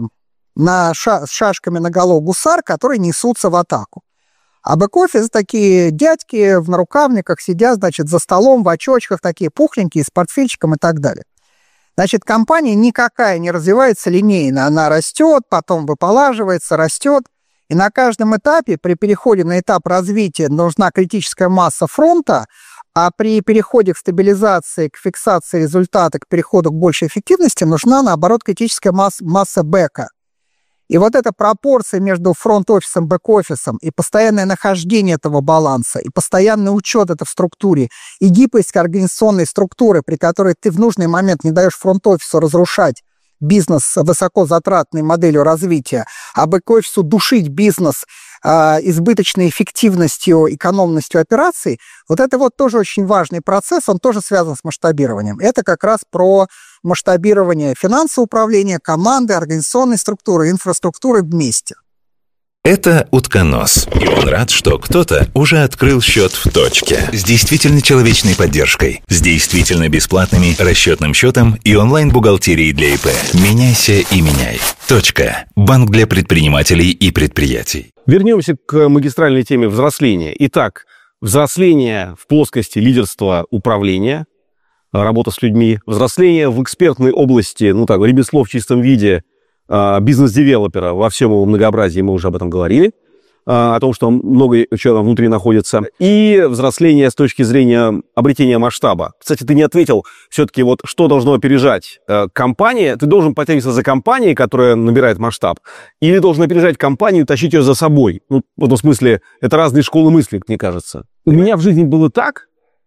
A: с шашками наголо гусар, которые несутся в атаку. А бэк-офис такие дядьки в нарукавниках сидят, значит, за столом, в очочках, такие пухленькие, с портфельчиком и так далее. Значит, компания никакая не развивается линейно, она растет, потом выполаживается, растет. И на каждом этапе, при переходе на этап развития, нужна критическая масса фронта, а при переходе к стабилизации, к фиксации результата, к переходу к большей эффективности нужна, наоборот, критическая масса бэка. И вот эта пропорция между фронт-офисом и бэк-офисом, и постоянное нахождение этого баланса, и постоянный учет это в структуре, и гибкость организационной структуры, при которой ты в нужный момент не даешь фронт-офису разрушать бизнес с высокозатратной моделью развития, а бэк-офису душить бизнес избыточной эффективностью, экономностью операций, вот это вот тоже очень важный процесс, он тоже связан с масштабированием. Это как раз про масштабирование финансового управления, команды, организационной структуры, инфраструктуры вместе.
E: Это утконос, и он рад, что кто-то уже открыл счет в точке. С действительно человечной поддержкой, с действительно бесплатными расчетным счетом и онлайн-бухгалтерией для ИП. Меняйся и меняй. Точка. Банк для предпринимателей и предприятий.
D: Вернемся к магистральной теме взросления. Итак, взросление в плоскости лидерства управления, работа с людьми, взросление в экспертной области, ремесло в чистом виде, бизнес-девелопера во всем его многообразии, мы уже об этом говорили, о том, что много чего внутри находится, и взросление с точки зрения обретения масштаба. Кстати, ты не ответил все-таки, вот что должно опережать компания. Ты должен потянуться за компанией, которая набирает масштаб, или должен опережать компанию и тащить ее за собой. В этом смысле, это разные школы мысли, мне кажется. У меня в жизни было так,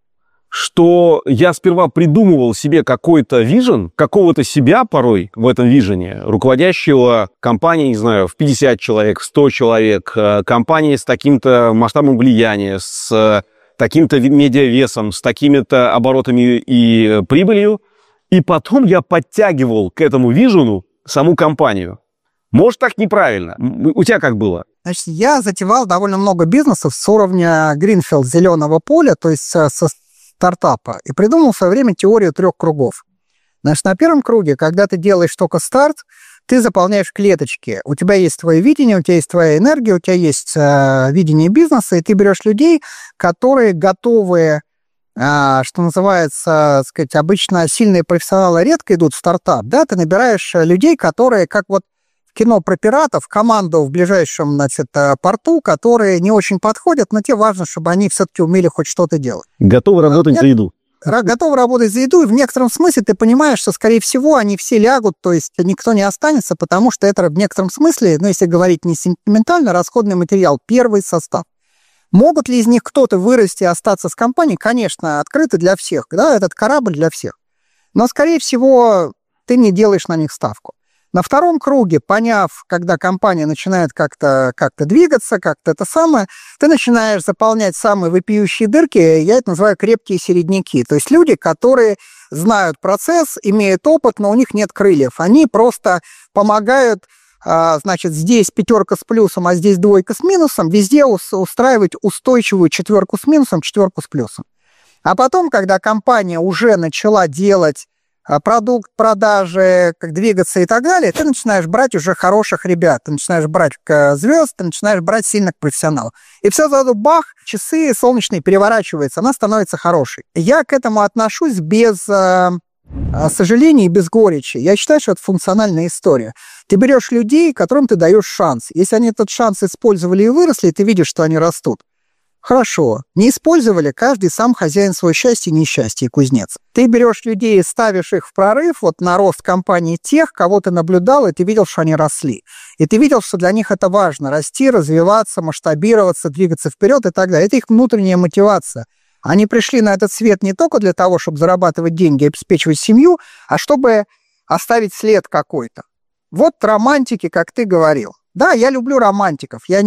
D: что я сперва придумывал себе какой-то вижен, какого-то себя порой в этом вижене, руководящего компанией, не знаю, в 50 человек, в 100 человек, компанией с таким-то масштабом влияния, с таким-то медиавесом, с такими-то оборотами и прибылью, и потом я подтягивал к этому вижену саму компанию. Может, так неправильно? У тебя как было?
A: Значит, я затевал довольно много бизнесов с уровня Гринфилд зеленого поля, то есть со стартапа, и придумал в свое время теорию 3 кругов. Значит, на первом круге, когда ты делаешь только старт, ты заполняешь клеточки. У тебя есть твое видение, у тебя есть твоя энергия, у тебя есть видение бизнеса, и ты берешь людей, которые готовы, что называется, сказать, обычно сильные профессионалы редко идут в стартап, да, ты набираешь людей, которые, как вот в кино про пиратов, команду в ближайшем, порту, которые не очень подходят, но тебе важно, чтобы они все-таки умели хоть что-то делать.
D: Готовы работать за еду.
A: Готовы работать за еду, и в некотором смысле ты понимаешь, что, скорее всего, они все лягут, то есть никто не останется, потому что это в некотором смысле, если говорить не сентиментально, расходный материал, первый состав. Могут ли из них кто-то вырасти и остаться с компанией? Конечно, открыто для всех, да, этот корабль для всех. Но, скорее всего, ты не делаешь на них ставку. На втором круге, поняв, когда компания начинает как-то двигаться, как-то это самое, ты начинаешь заполнять самые вопиющие дырки, я это называю крепкие середняки. То есть люди, которые знают процесс, имеют опыт, но у них нет крыльев. Они просто помогают, значит, здесь 5 с плюсом, а здесь 2 с минусом, везде устраивать устойчивую 4 с минусом, 4 с плюсом. А потом, когда компания уже начала делать продукт, продажи, как двигаться и так далее, ты начинаешь брать уже хороших ребят, ты начинаешь брать звезд, ты начинаешь брать сильных профессионалов. И все сразу бах, часы солнечные переворачиваются, она становится хорошей. Я к этому отношусь без сожалений и без горечи. Я считаю, что это функциональная история. Ты берешь людей, которым ты даешь шанс. Если они этот шанс использовали и выросли, ты видишь, что они растут. Хорошо. Не использовали, каждый сам хозяин своего счастья, несчастья и кузнец. Ты берешь людей и ставишь их в прорыв, вот на рост компании тех, кого ты наблюдал, и ты видел, что они росли. И ты видел, что для них это важно. Расти, развиваться, масштабироваться, двигаться вперед и так далее. Это их внутренняя мотивация. Они пришли на этот свет не только для того, чтобы зарабатывать деньги и обеспечивать семью, а чтобы оставить след какой-то. Вот романтики, как ты говорил. Да, я люблю романтиков. Я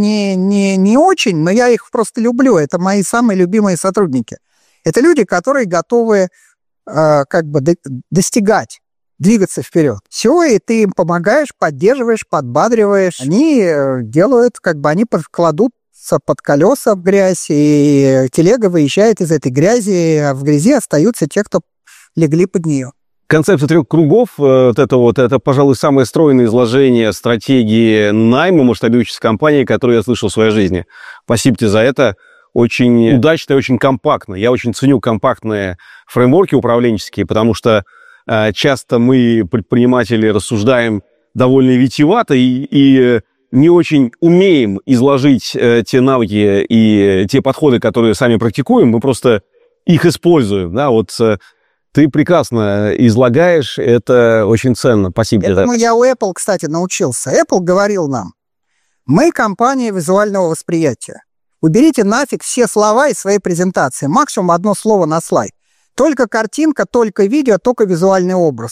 A: не очень, но я их просто люблю. Это мои самые любимые сотрудники. Это люди, которые готовы достигать, двигаться вперед. Все, и ты им помогаешь, поддерживаешь, подбадриваешь. Они делают, они подкладутся под колеса в грязь, и телега выезжает из этой грязи, а в грязи остаются те, кто легли под нее.
D: Концепция 3 кругов, это, пожалуй, самое стройное изложение стратегии найма масштабирующейся компании, которую я слышал в своей жизни. Спасибо тебе за это. Очень удачно и очень компактно. Я очень ценю компактные фреймворки управленческие, потому что часто мы, предприниматели, рассуждаем довольно витиевато и не очень умеем изложить те навыки и те подходы, которые сами практикуем, мы просто их используем. Да? Ты прекрасно излагаешь, это очень ценно. Спасибо.
A: Этому я у Apple, кстати, научился. Apple говорил нам: мы компания визуального восприятия. Уберите нафиг все слова из своей презентации. Максимум одно слово на слайд. Только картинка, только видео, только визуальный образ.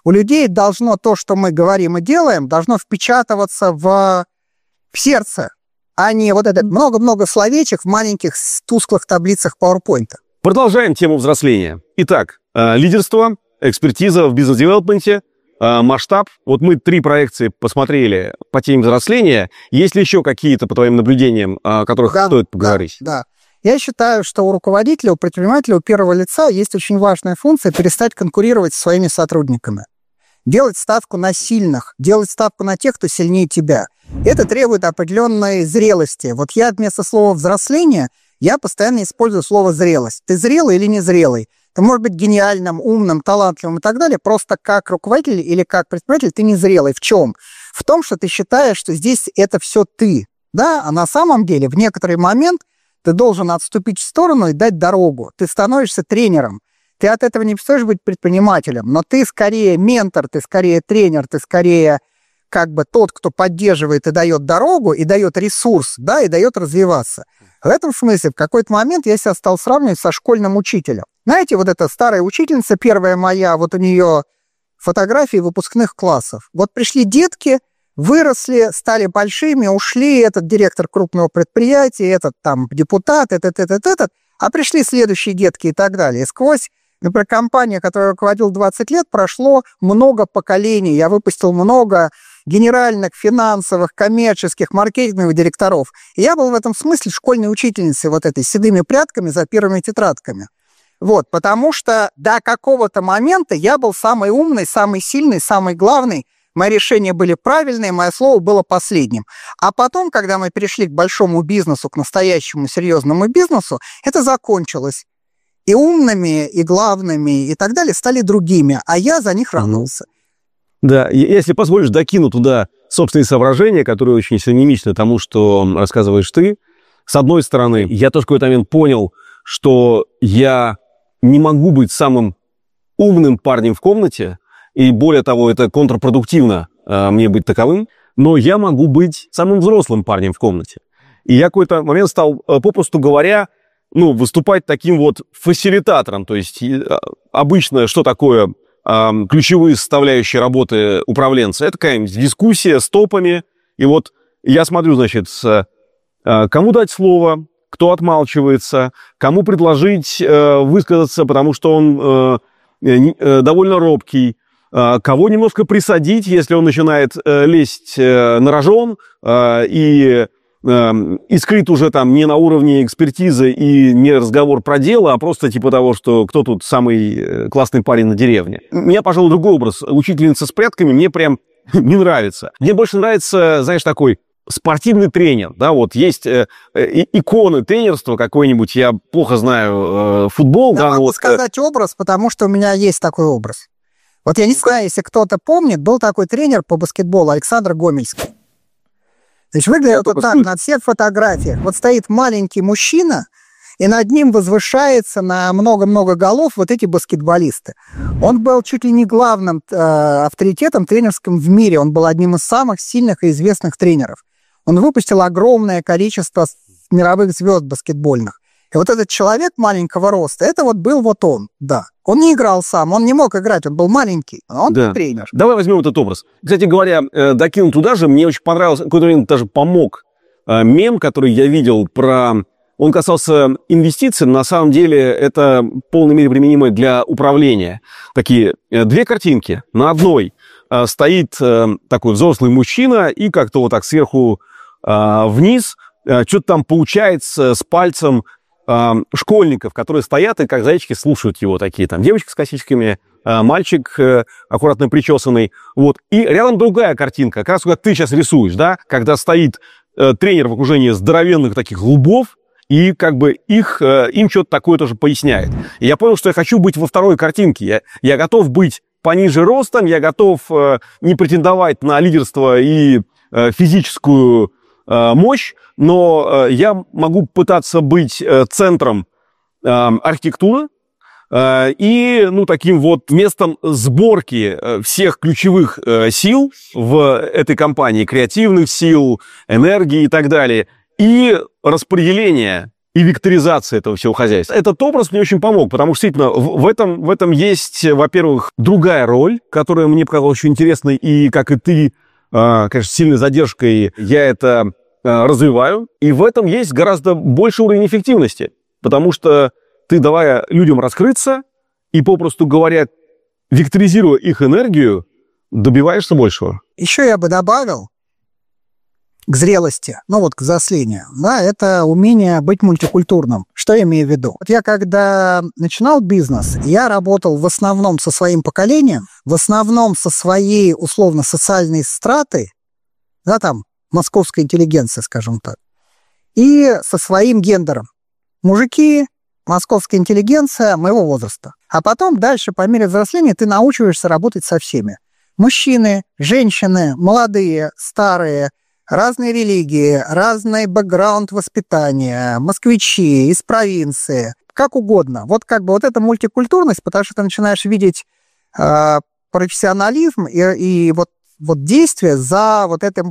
A: У людей должно то, что мы говорим и делаем, должно впечатываться в сердце, а не вот это много-много словечек в маленьких тусклых таблицах PowerPoint.
D: Продолжаем тему взросления. Итак, лидерство, экспертиза в бизнес-девелопменте, масштаб. Вот мы 3 проекции посмотрели по теме взросления. Есть ли еще какие-то, по твоим наблюдениям, о которых стоит поговорить?
A: Да. Я считаю, что у руководителя, у предпринимателя, у первого лица есть очень важная функция перестать конкурировать со своими сотрудниками. Делать ставку на сильных, делать ставку на тех, кто сильнее тебя. Это требует определенной зрелости. Вот я вместо слова «взросление» я постоянно использую слово «зрелость». Ты зрелый или не зрелый? Ты можешь быть гениальным, умным, талантливым и так далее, просто как руководитель или как предприниматель ты не зрелый. В чем? В том, что ты считаешь, что здесь это все ты. Да? А на самом деле в некоторый момент ты должен отступить в сторону и дать дорогу. Ты становишься тренером. Ты от этого не перестаешь быть предпринимателем, но ты скорее ментор, ты скорее тренер, ты скорее как бы тот, кто поддерживает и дает дорогу, и дает ресурс, да, и дает развиваться. В этом смысле в какой-то момент я себя стал сравнивать со школьным учителем. Знаете, вот эта старая учительница, первая моя, вот у нее фотографии выпускных классов. Вот пришли детки, выросли, стали большими, ушли, этот директор крупного предприятия, этот там депутат, этот, а пришли следующие детки и так далее. И сквозь, например, компания, которую я руководил 20 лет, прошло много поколений. Я выпустил много генеральных, финансовых, коммерческих, маркетинговых директоров. И я был в этом смысле школьной учительницей вот этой, с седыми прядками за первыми тетрадками. Вот, потому что до какого-то момента я был самый умный, самый сильный, самый главный. Мои решения были правильные, мое слово было последним. А потом, когда мы перешли к большому бизнесу, к настоящему серьезному бизнесу, это закончилось. И умными, и главными, и так далее стали другими, а я за них рванулся.
D: Да, если позволишь, докину туда собственные соображения, которые очень синонимичны тому, что рассказываешь ты. С одной стороны, я тоже в какой-то момент понял, что я не могу быть самым умным парнем в комнате, и более того, это контрпродуктивно мне быть таковым, но я могу быть самым взрослым парнем в комнате. И я в какой-то момент стал, попросту говоря, выступать таким вот фасилитатором. То есть обычно что такое ключевые составляющие работы управленца? Это какая-нибудь дискуссия с топами. И вот я смотрю, значит, кому дать слово, кто отмалчивается, кому предложить высказаться, потому что он довольно робкий, кого немножко присадить, если он начинает лезть на рожон и искрит уже там не на уровне экспертизы и не разговор про дело, а просто типа того, что кто тут самый классный парень на деревне. Меня, пожалуй, другой образ. Учительница с прядками мне прям не нравится. Мне больше нравится, знаешь, такой спортивный тренер, да, вот есть иконы тренерства какой-нибудь, я плохо знаю футбол.
A: Я могу сказать образ, потому что у меня есть такой образ. Вот я не знаю, если кто-то помнит, был такой тренер по баскетболу Александр Гомельский. Значит, выглядит вот так на всех фотографиях. Вот стоит маленький мужчина, и над ним возвышается на много-много голов вот эти баскетболисты. Он был чуть ли не главным авторитетом тренерским в мире. Он был одним из самых сильных и известных тренеров. Он выпустил огромное количество мировых звезд баскетбольных. И вот этот человек маленького роста, это вот был вот он, да. Он не играл сам, он не мог играть, он был маленький, а он тренер.
D: Давай возьмем этот образ. Кстати говоря, докину туда же, мне очень понравился, какой-то момент даже помог мем, который я видел он касался инвестиций, на самом деле это в полной мере применимо для управления. Такие 2 картинки. На одной стоит такой взрослый мужчина и как-то вот так сверху вниз что-то там поучается с пальцем школьников, которые стоят и как зайчики слушают его, такие там девочка с косичками, мальчик аккуратно причесанный. Вот. И рядом другая картинка, как раз как ты сейчас рисуешь, да, когда стоит тренер в окружении здоровенных таких лбов, и как бы им что-то такое тоже поясняет. И я понял, что я хочу быть во второй картинке. Я готов быть пониже ростом, я готов не претендовать на лидерство и физическую мощь, но я могу пытаться быть центром архитектуры и, таким вот местом сборки всех ключевых сил в этой компании, креативных сил, энергии и так далее, и распределения и векторизация этого всего хозяйства. Этот образ мне очень помог, потому что действительно в этом есть, во-первых, другая роль, которая мне показалась очень интересной, и, как и ты, конечно, с сильной задержкой я это развиваю. И в этом есть гораздо больше уровень эффективности, потому что ты, давая людям раскрыться и, попросту говоря, векторизируя их энергию, добиваешься большего.
A: Еще я бы добавил к зрелости, к взрослению, да, это умение быть мультикультурным. Что я имею в виду? Вот я когда начинал бизнес, я работал в основном со своим поколением, в основном со своей условно-социальной стратой, да, там, московской интеллигенции, скажем так, и со своим гендером. Мужики, московская интеллигенция моего возраста. А потом дальше, по мере взросления, ты научиваешься работать со всеми. Мужчины, женщины, молодые, старые, разные религии, разный бэкграунд воспитания, москвичи из провинции, как угодно. Вот эта мультикультурность, потому что ты начинаешь видеть профессионализм и действие за вот этим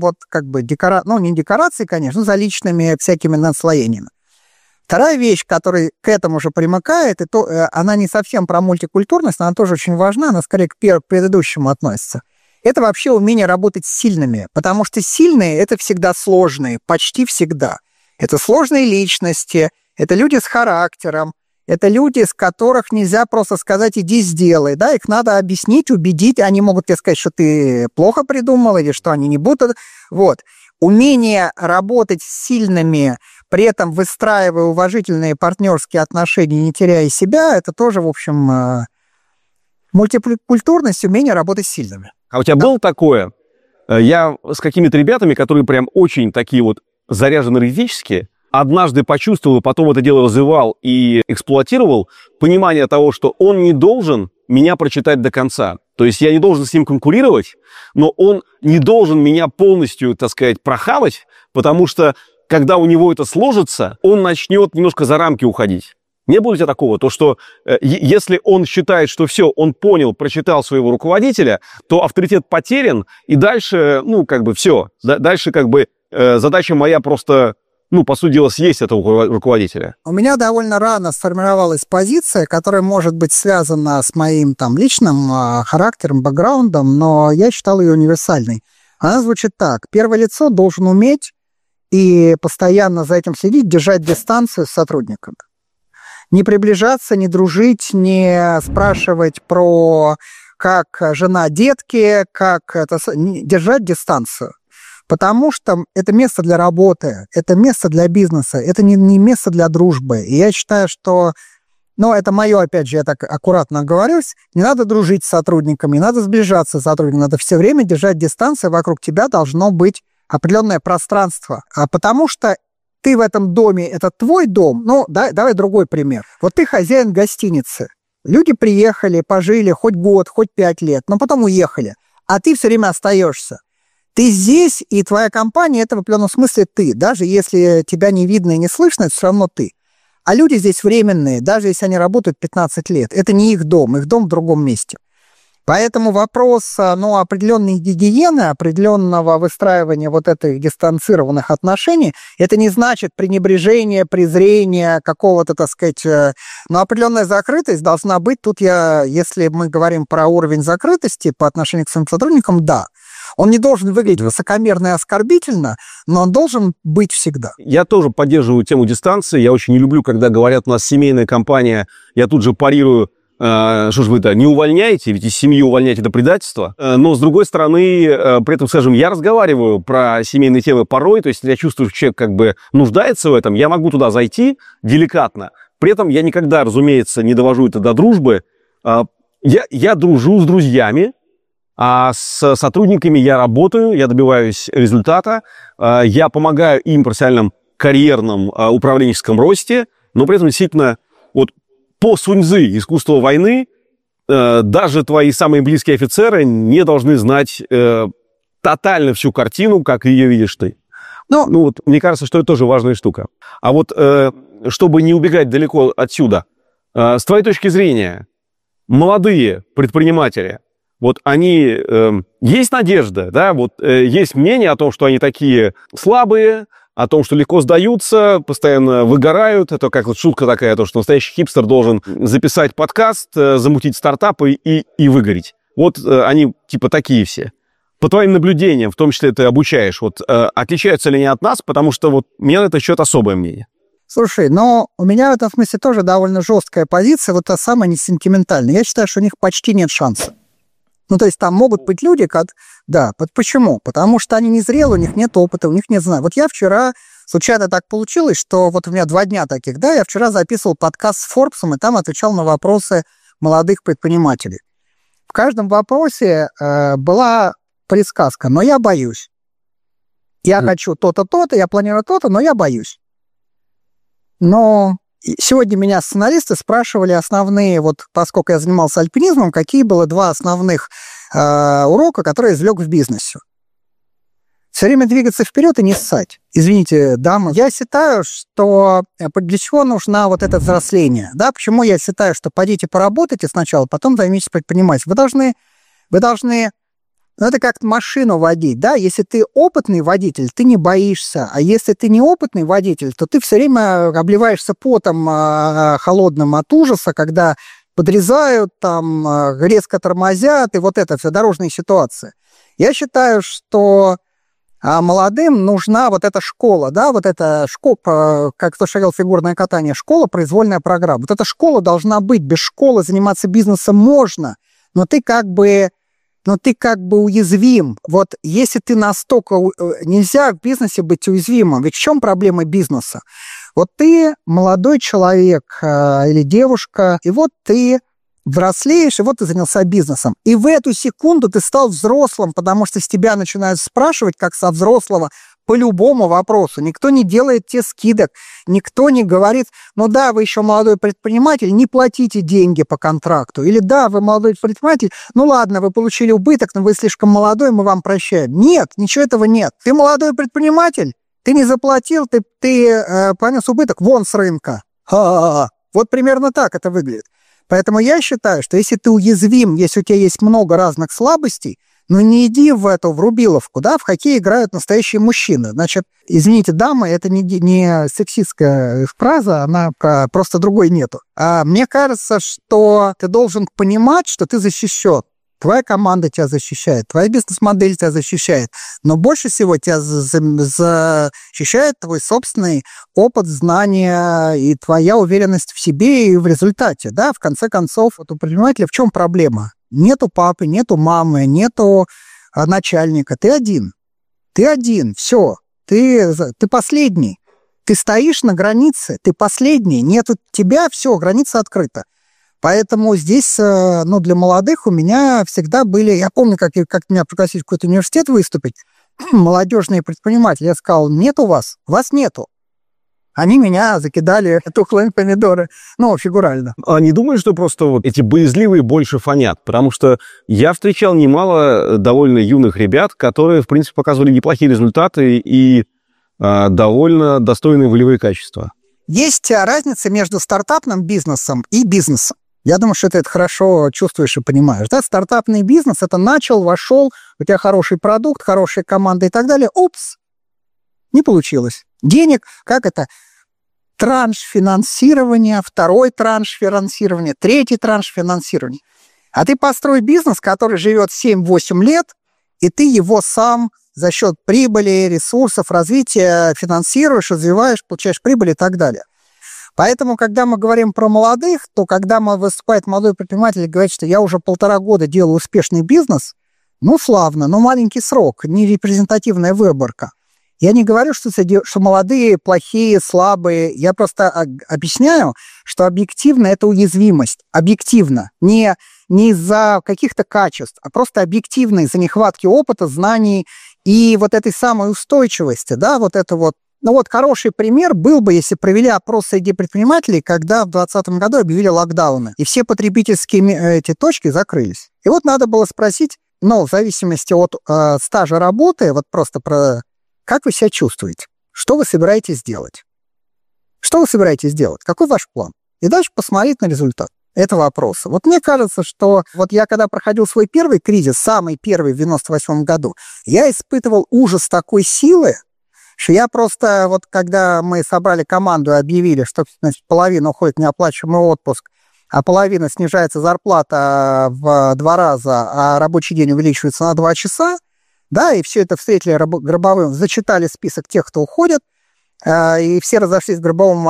A: не декорацией, конечно, за личными всякими наслоениями. Вторая вещь, которая к этому же примыкает, она не совсем про мультикультурность, она тоже очень важна, она скорее к предыдущему относится. Это вообще умение работать с сильными, потому что сильные — это всегда сложные, почти всегда. Это сложные личности, это люди с характером, это люди, с которых нельзя просто сказать «иди сделай», да, их надо объяснить, убедить, они могут тебе сказать, что ты плохо придумал или что они не будут. Вот. Умение работать с сильными, при этом выстраивая уважительные партнерские отношения, не теряя себя, это тоже, в общем, мультикультурность, умение работать с сильными.
D: А у тебя было такое? Я с какими-то ребятами, которые прям очень такие вот заряжены энергетически, однажды почувствовал, потом это дело развивал и эксплуатировал, понимание того, что он не должен меня прочитать до конца. То есть я не должен с ним конкурировать, но он не должен меня полностью, так сказать, прохавать, потому что, когда у него это сложится, он начнет немножко за рамки уходить. Не было у тебя такого? То, что если он считает, что все, он понял, прочитал своего руководителя, то авторитет потерян, и дальше, все. Дальше, задача моя просто, по сути дела, съесть этого руководителя.
A: У меня довольно рано сформировалась позиция, которая может быть связана с моим личным характером, бэкграундом, но я считал ее универсальной. Она звучит так. Первое лицо должен уметь и постоянно за этим следить, держать дистанцию с сотрудником. Не приближаться, не дружить, не спрашивать про как жена, детки, держать дистанцию. Потому что это место для работы, это место для бизнеса, это не место для дружбы. И я считаю, что, это мое, опять же, я так аккуратно оговорюсь, не надо дружить с сотрудниками, не надо сближаться с сотрудниками, надо все время держать дистанцию, вокруг тебя должно быть определенное пространство. Потому что ты в этом доме, это твой дом. Давай другой пример. Вот ты хозяин гостиницы. Люди приехали, пожили хоть год, хоть 5 лет, но потом уехали. А ты все время остаешься. Ты здесь, и твоя компания — это в определенном смысле ты. Даже если тебя не видно и не слышно, это все равно ты. А люди здесь временные, даже если они работают 15 лет. Это не их дом в другом месте. Поэтому вопрос определенной гигиены, определенного выстраивания этих дистанцированных отношений, это не значит пренебрежение, презрение, какого-то, но определенная закрытость должна быть. Тут если мы говорим про уровень закрытости по отношению к своим сотрудникам, да. Он не должен выглядеть высокомерно и оскорбительно, но он должен быть всегда.
D: Я тоже поддерживаю тему дистанции. Я очень не люблю, когда говорят, у нас семейная компания, я тут же парирую, что ж вы-то не увольняете, ведь из семьи увольнять — это предательство. Но, с другой стороны, при этом, скажем, я разговариваю про семейные темы порой, то есть я чувствую, что человек нуждается в этом, я могу туда зайти деликатно. При этом я никогда, разумеется, не довожу это до дружбы. Я дружу с друзьями, а с сотрудниками я работаю, я добиваюсь результата, я помогаю им в профессиональном, карьерном, управленческом росте, но при этом действительно по Сунь-Цзы, искусство войны, даже твои самые близкие офицеры не должны знать тотально всю картину, как ее видишь ты. Мне кажется, что это тоже важная штука. А чтобы не убегать далеко отсюда, с твоей точки зрения, молодые предприниматели, они, есть надежда, да, есть мнение о том, что они такие слабые, о том, что легко сдаются, постоянно выгорают. Это как вот шутка такая, то, что настоящий хипстер должен записать подкаст, замутить стартап и выгореть. Вот они типа такие все. По твоим наблюдениям, в том числе ты обучаешь, вот отличаются ли они от нас, потому что вот у меня на этот счет особое мнение.
A: Слушай, но у меня в этом смысле тоже довольно жесткая позиция, вот та самая несентиментальная. Я считаю, что у них почти нет шанса. Ну, то есть там могут быть люди, да, почему? Потому что они незрелые, у них нет опыта, у них нет знаний. Вот я вчера, случайно так получилось, что вот у меня 2 дня таких, да, я вчера записывал подкаст с Форбсом, и там отвечал на вопросы молодых предпринимателей. В каждом вопросе была предсказка, но я боюсь. Я хочу то-то, то-то, я планирую то-то, но я боюсь. Но сегодня меня сценаристы спрашивали основные, вот поскольку я занимался альпинизмом, какие было 2 основных урока, которые я извлек в бизнесе. Все время двигаться вперед и не ссать. Извините, дамы. Я считаю, что для чего нужна вот это взросление. Да? Почему я считаю, что пойдите поработайте сначала, потом займитесь предпринимательством. Вы должны ну, это как машину водить, да? Если ты опытный водитель, ты не боишься. А если ты неопытный водитель, то ты все время обливаешься потом холодным от ужаса, когда подрезают, там, резко тормозят, и вот это вся дорожная ситуация. Я считаю, что молодым нужна вот эта школа, да, вот эта школа, как кто шагал фигурное катание, школа, произвольная программа. Вот эта школа должна быть. Без школы заниматься бизнесом можно, но ты как бы уязвим. Вот если ты настолько... Нельзя в бизнесе быть уязвимым. Ведь в чем проблема бизнеса? Вот ты молодой человек или девушка, и вот ты взрослеешь, и вот ты занялся бизнесом. И в эту секунду ты стал взрослым, потому что с тебя начинают спрашивать, как со взрослого, по любому вопросу. Никто не делает тебе скидок, никто не говорит, ну да, вы еще молодой предприниматель, не платите деньги по контракту. Или да, вы молодой предприниматель, ну ладно, вы получили убыток, но вы слишком молодой, мы вам прощаем. Нет, ничего этого нет. Ты молодой предприниматель, ты не заплатил, ты понес убыток, вон с рынка. Вот примерно так это выглядит. Поэтому я считаю, что если ты уязвим, если у тебя есть много разных слабостей, ну не иди в эту врубиловку, да, в хоккей играют настоящие мужчины. Значит, извините, дамы, это не сексистская фраза, она просто другой нету. А мне кажется, что ты должен понимать, что ты защищен. Твоя команда тебя защищает, твоя бизнес-модель тебя защищает, но больше всего тебя защищает твой собственный опыт, знания и твоя уверенность в себе и в результате. Да? В конце концов, вот у предпринимателя в чем проблема? Нету папы, нету мамы, нету начальника. Ты один. Ты один. Все. Ты последний. Ты стоишь на границе. Ты последний. Нету тебя. Все, граница открыта. Поэтому здесь, ну, для молодых у меня всегда были... Я помню, как меня пригласили в какой-то университет выступить. Молодежные предприниматели. Я сказал, нет у вас. Вас нету. Они меня закидали тухлые помидоры. Ну, фигурально.
D: А не думаешь, что просто вот эти боязливые больше фонят? Потому что я встречал немало довольно юных ребят, которые, в принципе, показывали неплохие результаты и довольно достойные волевые качества.
A: Есть разница между стартапным бизнесом и бизнесом. Я думаю, что ты это хорошо чувствуешь и понимаешь. Да? Стартапный бизнес — это начал, вошел, у тебя хороший продукт, хорошая команда и так далее. Упс, не получилось. Денег, как это? Транш финансирования, второй транш финансирования, третий транш финансирования. А ты построй бизнес, который живет 7-8 лет, и ты его сам за счет прибыли, ресурсов, развития финансируешь, развиваешь, получаешь прибыль и так далее. Поэтому, когда мы говорим про молодых, то когда выступает молодой предприниматель и говорит, что я уже 1,5 года делаю успешный бизнес, ну, славно, но маленький срок, не репрезентативная выборка. Я не говорю, что молодые, плохие, слабые. Я просто объясняю, что объективно это уязвимость. Объективно. Не из-за каких-то качеств, а просто объективно из-за нехватки опыта, знаний и вот этой самой устойчивости. Да, вот это вот. Ну вот хороший пример был бы, если провели опрос среди предпринимателей, когда в 2020 году объявили локдауны, и все потребительские эти точки закрылись. И вот надо было спросить, ну, в зависимости от стажа работы, вот просто про как вы себя чувствуете, что вы собираетесь делать. Что вы собираетесь делать? Какой ваш план? И дальше посмотреть на результат. Это вопросы. Вот мне кажется, что вот я когда проходил свой первый кризис, самый первый в 98 году, я испытывал ужас такой силы, Что я просто, вот когда мы собрали команду и объявили, что, значит, половина уходит в неоплачиваемый отпуск, а половина снижается зарплата в 2 раза, а рабочий день увеличивается на 2 часа, да, и все это встретили гробовым, зачитали список тех, кто уходит, и все разошлись в гробовом,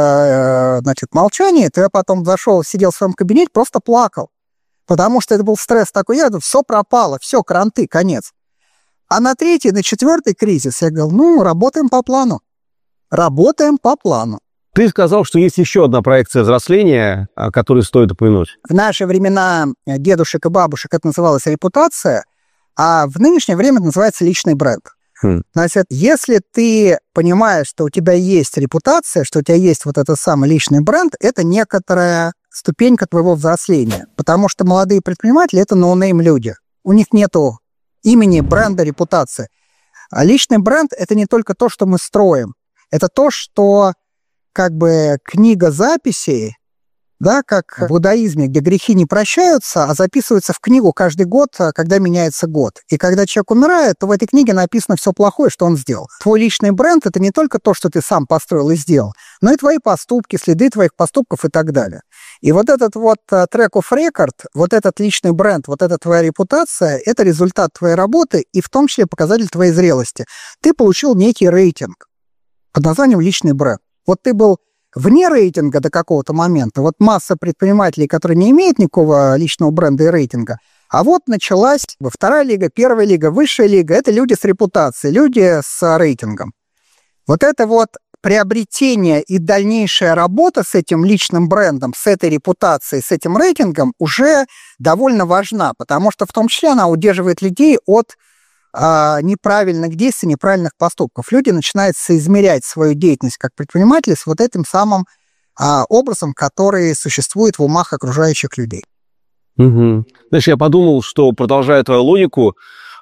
A: значит, молчании, то я потом зашел, сидел в своем кабинете, просто плакал, потому что это был стресс такой, все пропало, все, кранты, конец. А на 3-й, на 4-й кризис я говорил, работаем по плану. Работаем по плану.
D: Ты сказал, что есть еще одна проекция взросления, которую стоит упомянуть.
A: В наши времена дедушек и бабушек это называлось репутация, а в нынешнее время это называется личный бренд. Значит, если ты понимаешь, что у тебя есть репутация, что у тебя есть вот этот самый личный бренд, это некоторая ступенька твоего взросления. Потому что молодые предприниматели — это ноунейм люди. У них нету имени, бренда, репутации. А личный бренд — это не только то, что мы строим. Это то, что как бы книга записей, да, как в буддаизме, где грехи не прощаются, а записываются в книгу каждый год, когда меняется год. И когда человек умирает, то в этой книге написано все плохое, что он сделал. Твой личный бренд — это не только то, что ты сам построил и сделал, но и твои поступки, следы твоих поступков и так далее. И вот этот вот track of record, вот этот личный бренд, вот эта твоя репутация — это результат твоей работы и в том числе показатель твоей зрелости. Ты получил некий рейтинг под названием личный бренд. Вот ты был вне рейтинга до какого-то момента, вот масса предпринимателей, которые не имеют никакого личного бренда и рейтинга, а вот началась 2-я лига, 1-я лига, высшая лига, это люди с репутацией, люди с рейтингом. Вот это вот приобретение и дальнейшая работа с этим личным брендом, с этой репутацией, с этим рейтингом уже довольно важна, потому что в том числе она удерживает людей от неправильных действий, неправильных поступков. Люди начинают соизмерять свою деятельность как предприниматели с вот этим самым образом, который существует в умах окружающих людей.
D: Угу. Знаешь, я подумал, что, продолжая твою логику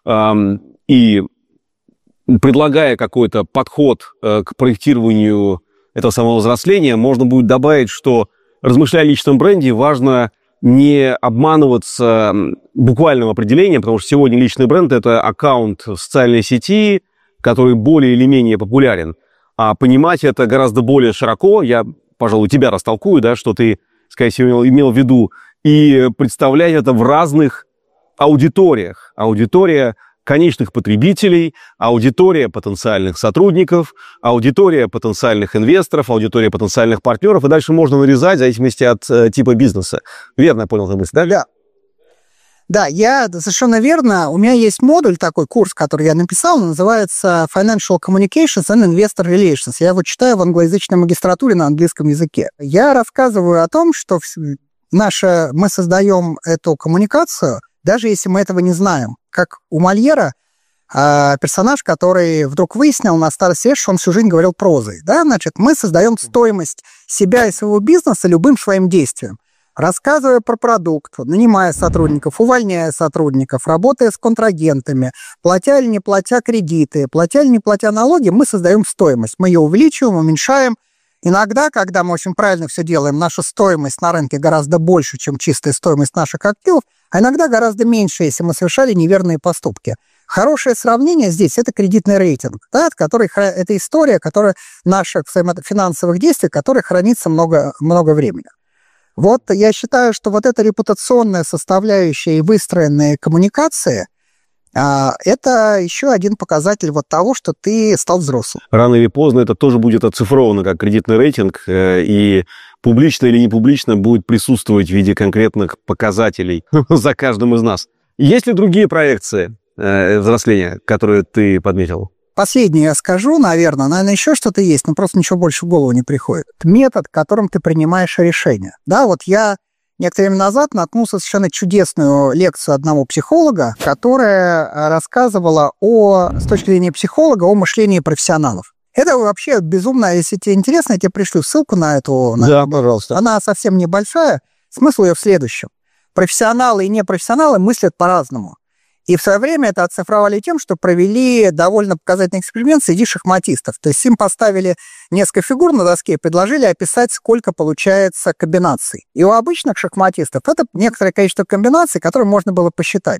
D: и предлагая какой-то подход к проектированию этого самого взросления, можно будет добавить, что, размышляя о личном бренде, важно не обманываться буквальным определением, потому что сегодня личный бренд — это аккаунт в социальной сети, который более или менее популярен. А понимать это гораздо более широко. Я, пожалуй, тебя растолкую, да, что ты, скорее всего, имел в виду, и представлять это в разных аудиториях. Аудитория конечных потребителей, аудитория потенциальных сотрудников, аудитория потенциальных инвесторов, аудитория потенциальных партнеров, и дальше можно нарезать в зависимости от типа бизнеса. Верно я понял эту мысль, да?
A: Да. Да, совершенно верно. У меня есть модуль, такой курс, который я написал, называется Financial Communications and Investor Relations. Я его читаю в англоязычной магистратуре на английском языке. Я рассказываю о том, что мы создаем эту коммуникацию, даже если мы этого не знаем. Как у Мольера персонаж, который вдруг выяснил на старости лет, что он всю жизнь говорил прозой. Да? Значит, мы создаем стоимость себя и своего бизнеса любым своим действием. Рассказывая про продукт, нанимая сотрудников, увольняя сотрудников, работая с контрагентами, платя или не платя кредиты, платя или не платя налоги, мы создаем стоимость. Мы ее увеличиваем, уменьшаем. Иногда, когда мы очень правильно все делаем, наша стоимость на рынке гораздо больше, чем чистая стоимость наших активов, а иногда гораздо меньше, если мы совершали неверные поступки. Хорошее сравнение здесь — это кредитный рейтинг, да, это история, которая наших финансовых действий, которая хранится много времени. Вот я считаю, что вот эта репутационная составляющая и выстроенные коммуникации — это еще один показатель вот того, что ты стал взрослым.
D: Рано или поздно это тоже будет оцифровано как кредитный рейтинг, и публично или не публично будет присутствовать в виде конкретных показателей за каждым из нас. Есть ли другие проекции взросления, которые ты подметил?
A: Последнее я скажу, наверное, еще что-то есть, но просто ничего больше в голову не приходит. Метод, которым ты принимаешь решения. Да, вот я некоторое время назад наткнулся на совершенно чудесную лекцию одного психолога, которая рассказывала с точки зрения психолога, о мышлении профессионалов. Это вообще безумно, если тебе интересно, я тебе пришлю ссылку на эту.
D: Да, пожалуйста.
A: Она совсем небольшая. Смысл ее в следующем. Профессионалы и непрофессионалы мыслят по-разному. И в свое время это оцифровали тем, что провели довольно показательный эксперимент среди шахматистов. То есть им поставили несколько фигур на доске и предложили описать, сколько получается комбинаций. И у обычных шахматистов это некоторое количество комбинаций, которые можно было посчитать.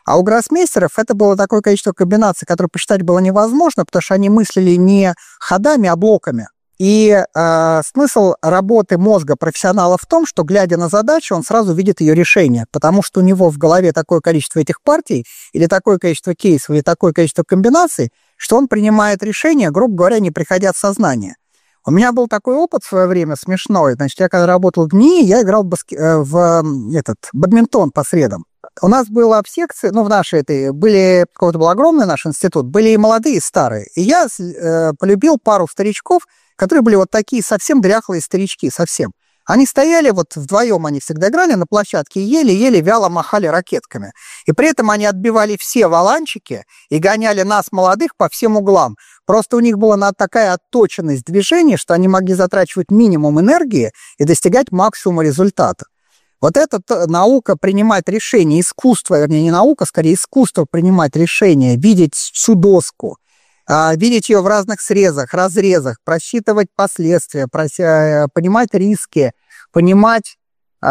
A: А у гроссмейстеров это было такое количество комбинаций, которые посчитать было невозможно, потому что они мыслили не ходами, а блоками. И смысл работы мозга профессионала в том, что, глядя на задачу, он сразу видит ее решение, потому что у него в голове такое количество этих партий, или такое количество кейсов, или такое количество комбинаций, что он принимает решение, грубо говоря, не приходя в сознание. У меня был такой опыт в свое время смешной. Значит, я когда работал в НИИ, я играл в бадминтон по средам. У нас была секция, в нашей этой, какой-то был огромный наш институт, были и молодые, и старые. И я полюбил пару старичков, которые были вот такие совсем дряхлые старички, совсем. Они стояли, вот вдвоем они всегда играли на площадке, и еле-еле вяло махали ракетками. И при этом они отбивали все валанчики и гоняли нас, молодых, по всем углам. Просто у них была такая отточенность движения, что они могли затрачивать минимум энергии и достигать максимума результата. Вот эта наука принимать решения, искусство, вернее, не наука, скорее искусство принимать решения, видеть всю доску, видеть ее в разных срезах, разрезах, просчитывать последствия, понимать риски, понимать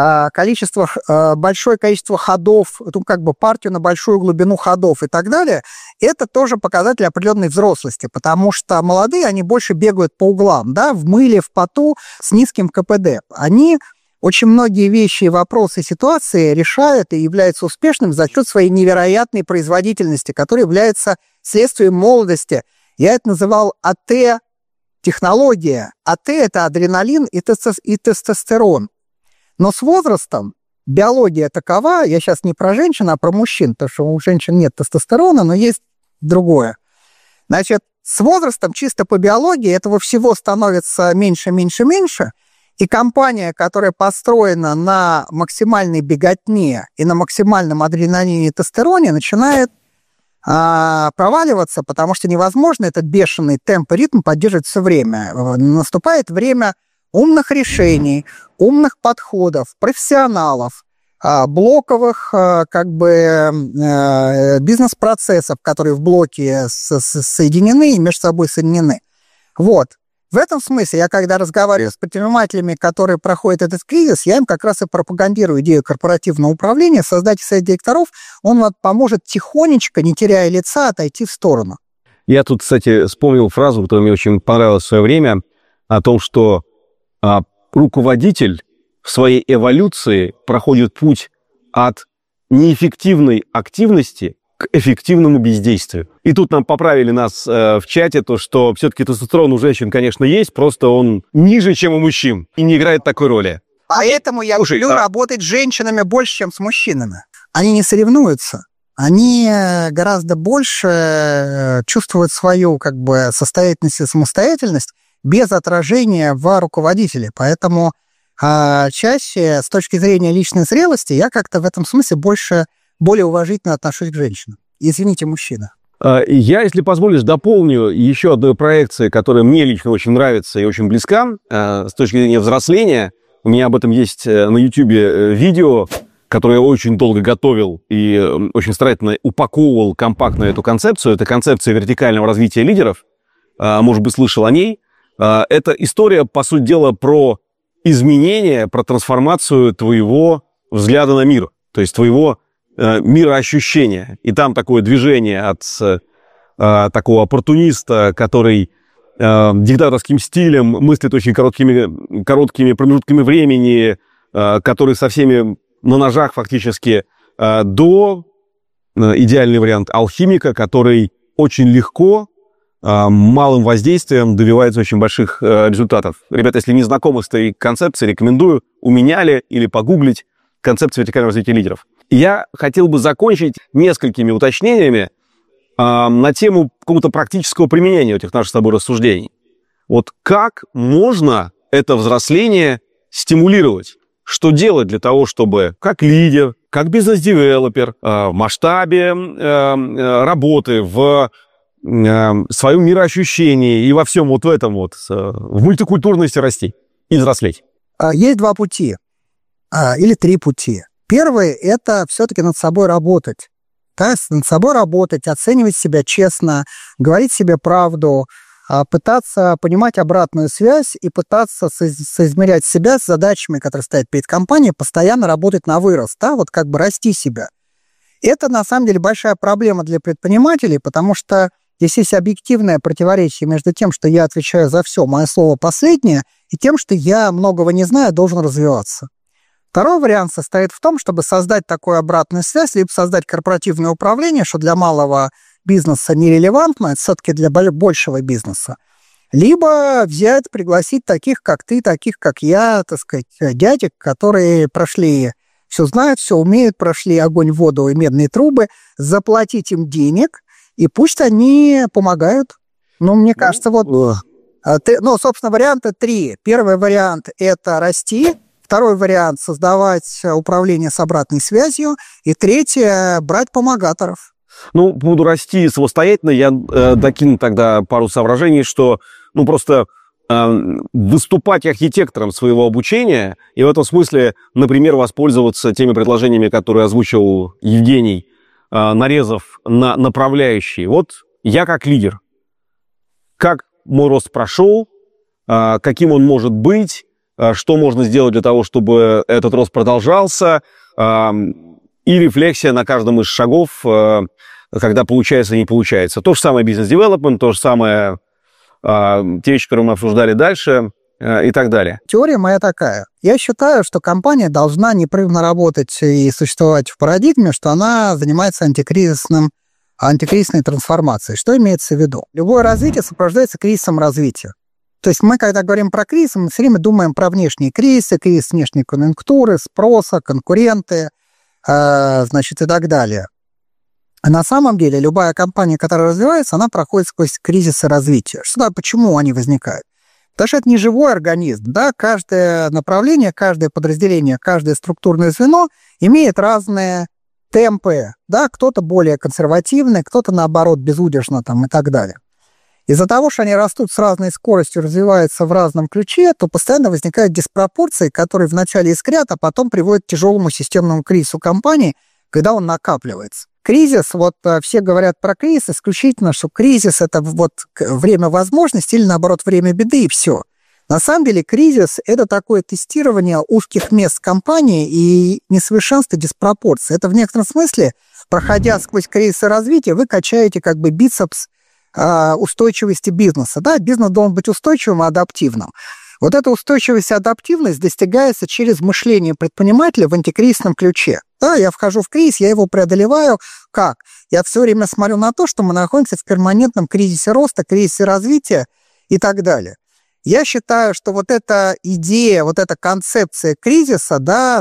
A: большое количество ходов, партию на большую глубину ходов и так далее, это тоже показатель определенной взрослости, потому что молодые, они больше бегают по углам, да, в мыле, в поту, с низким КПД. Они очень многие вещи, вопросы, ситуации решают и являются успешными за счет своей невероятной производительности, которая является следствием молодости. Я это называл АТ-технология. АТ – это адреналин и тестостерон. Но с возрастом биология такова, я сейчас не про женщин, а про мужчин, потому что у женщин нет тестостерона, но есть другое. Значит, с возрастом чисто по биологии этого всего становится меньше, меньше, меньше, и компания, которая построена на максимальной беготне и на максимальном адреналине и тестостероне, начинает проваливаться, потому что невозможно этот бешеный темп и ритм поддерживать все время. Наступает время умных решений, умных подходов, профессионалов, блоковых бизнес-процессов, которые в блоке соединены и между собой соединены. Вот. В этом смысле я, когда разговариваю с предпринимателями, которые проходят этот кризис, я им как раз и пропагандирую идею корпоративного управления. Создатель совета директоров, он вот поможет тихонечко, не теряя лица, отойти в сторону.
D: Я тут, кстати, вспомнил фразу, которая мне очень понравилась в свое время, о том, что руководитель в своей эволюции проходит путь от неэффективной активности к эффективному бездействию. И тут нам поправили нас в чате, то, что все-таки тестостерон у женщин, конечно, есть, просто он ниже, чем у мужчин, и не играет такой роли.
A: Поэтому я люблю работать с женщинами больше, чем с мужчинами. Они не соревнуются. Они гораздо больше чувствуют свою состоятельность и самостоятельность без отражения в руководителе. Поэтому чаще, с точки зрения личной зрелости, я как-то в этом смысле более уважительно отношусь к женщинам. Извините, мужчина.
D: Я, если позволишь, дополню еще одной проекцией, которая мне лично очень нравится и очень близка с точки зрения взросления. У меня об этом есть на YouTube видео, которое я очень долго готовил и очень старательно упаковывал компактно эту концепцию. Это концепция вертикального развития лидеров. Может быть, слышал о ней. Это история, по сути дела, про изменение, про трансформацию твоего взгляда на мир, то есть твоего мироощущения. И там такое движение от такого оппортуниста, который диктаторским стилем мыслит очень короткими промежутками времени, который со всеми на ножах фактически, до идеальный вариант алхимика, который очень легко, малым воздействием добивается очень больших результатов. Ребята, если не знакомы с этой концепцией, рекомендую уменяли или погуглить концепцию вертикального развития лидеров. Я хотел бы закончить несколькими уточнениями на тему какого-то практического применения этих наших с тобой рассуждений. Вот как можно это взросление стимулировать? Что делать для того, чтобы как лидер, как бизнес-девелопер в масштабе работы, в своем мироощущении и во всем вот в этом в мультикультурности расти и взрослеть?
A: Есть два пути или три пути. Первый – это все-таки над собой работать. Да, над собой работать, оценивать себя честно, говорить себе правду, пытаться понимать обратную связь и пытаться соизмерять себя с задачами, которые стоят перед компанией, постоянно работать на вырост, да, расти себя. Это, на самом деле, большая проблема для предпринимателей, потому что здесь есть объективное противоречие между тем, что я отвечаю за все, мое слово последнее, и тем, что я многого не знаю, должен развиваться. Второй вариант состоит в том, чтобы создать такую обратную связь, либо создать корпоративное управление, что для малого бизнеса нерелевантно, это все-таки для большего бизнеса. Либо взять, пригласить таких, как ты, таких, как я, так сказать, дядек, которые прошли, все знают, все умеют, прошли огонь, воду и медные трубы, заплатить им денег, и пусть они помогают. Ну, мне кажется, собственно, варианта 3. Первый вариант – это расти. Второй вариант – создавать управление с обратной связью. И третье – брать помогаторов.
D: Ну, буду расти самостоятельно. Я докину тогда пару соображений, что, просто выступать архитектором своего обучения и в этом смысле, например, воспользоваться теми предложениями, которые озвучил Евгений, нарезав на направляющие. Вот я как лидер. Как мой рост прошел, каким он может быть, что можно сделать для того, чтобы этот рост продолжался, и рефлексия на каждом из шагов, когда получается и не получается. То же самое бизнес-девелопмент, то же самое те вещи, которые мы обсуждали дальше, и так далее.
A: Теория моя такая. Я считаю, что компания должна непрерывно работать и существовать в парадигме, что она занимается антикризисной трансформацией. Что имеется в виду? Любое развитие сопровождается кризисом развития. То есть мы, когда говорим про кризис, мы все время думаем про внешние кризисы, кризис внешней конъюнктуры, спроса, конкуренты, и так далее. А на самом деле любая компания, которая развивается, она проходит сквозь кризисы развития. Почему они возникают? Потому что это не живой организм. Да? Каждое направление, каждое подразделение, каждое структурное звено имеет разные темпы. Да? Кто-то более консервативный, кто-то, наоборот, безудержно и так далее. Из-за того, что они растут с разной скоростью, развиваются в разном ключе, то постоянно возникают диспропорции, которые вначале искрят, а потом приводят к тяжелому системному кризису компании, когда он накапливается. Кризис, все говорят про кризис исключительно, что кризис – это время возможности или, наоборот, время беды, и все. На самом деле кризис – это такое тестирование узких мест компании и несовершенства диспропорций. Это в некотором смысле, проходя сквозь кризисы развития, вы качаете бицепс устойчивости бизнеса. Да, бизнес должен быть устойчивым и адаптивным. Вот эта устойчивость и адаптивность достигается через мышление предпринимателя в антикризисном ключе. Да, я вхожу в кризис, я его преодолеваю. Как? Я все время смотрю на то, что мы находимся в перманентном кризисе роста, кризисе развития и так далее. Я считаю, что эта идея, эта концепция кризиса,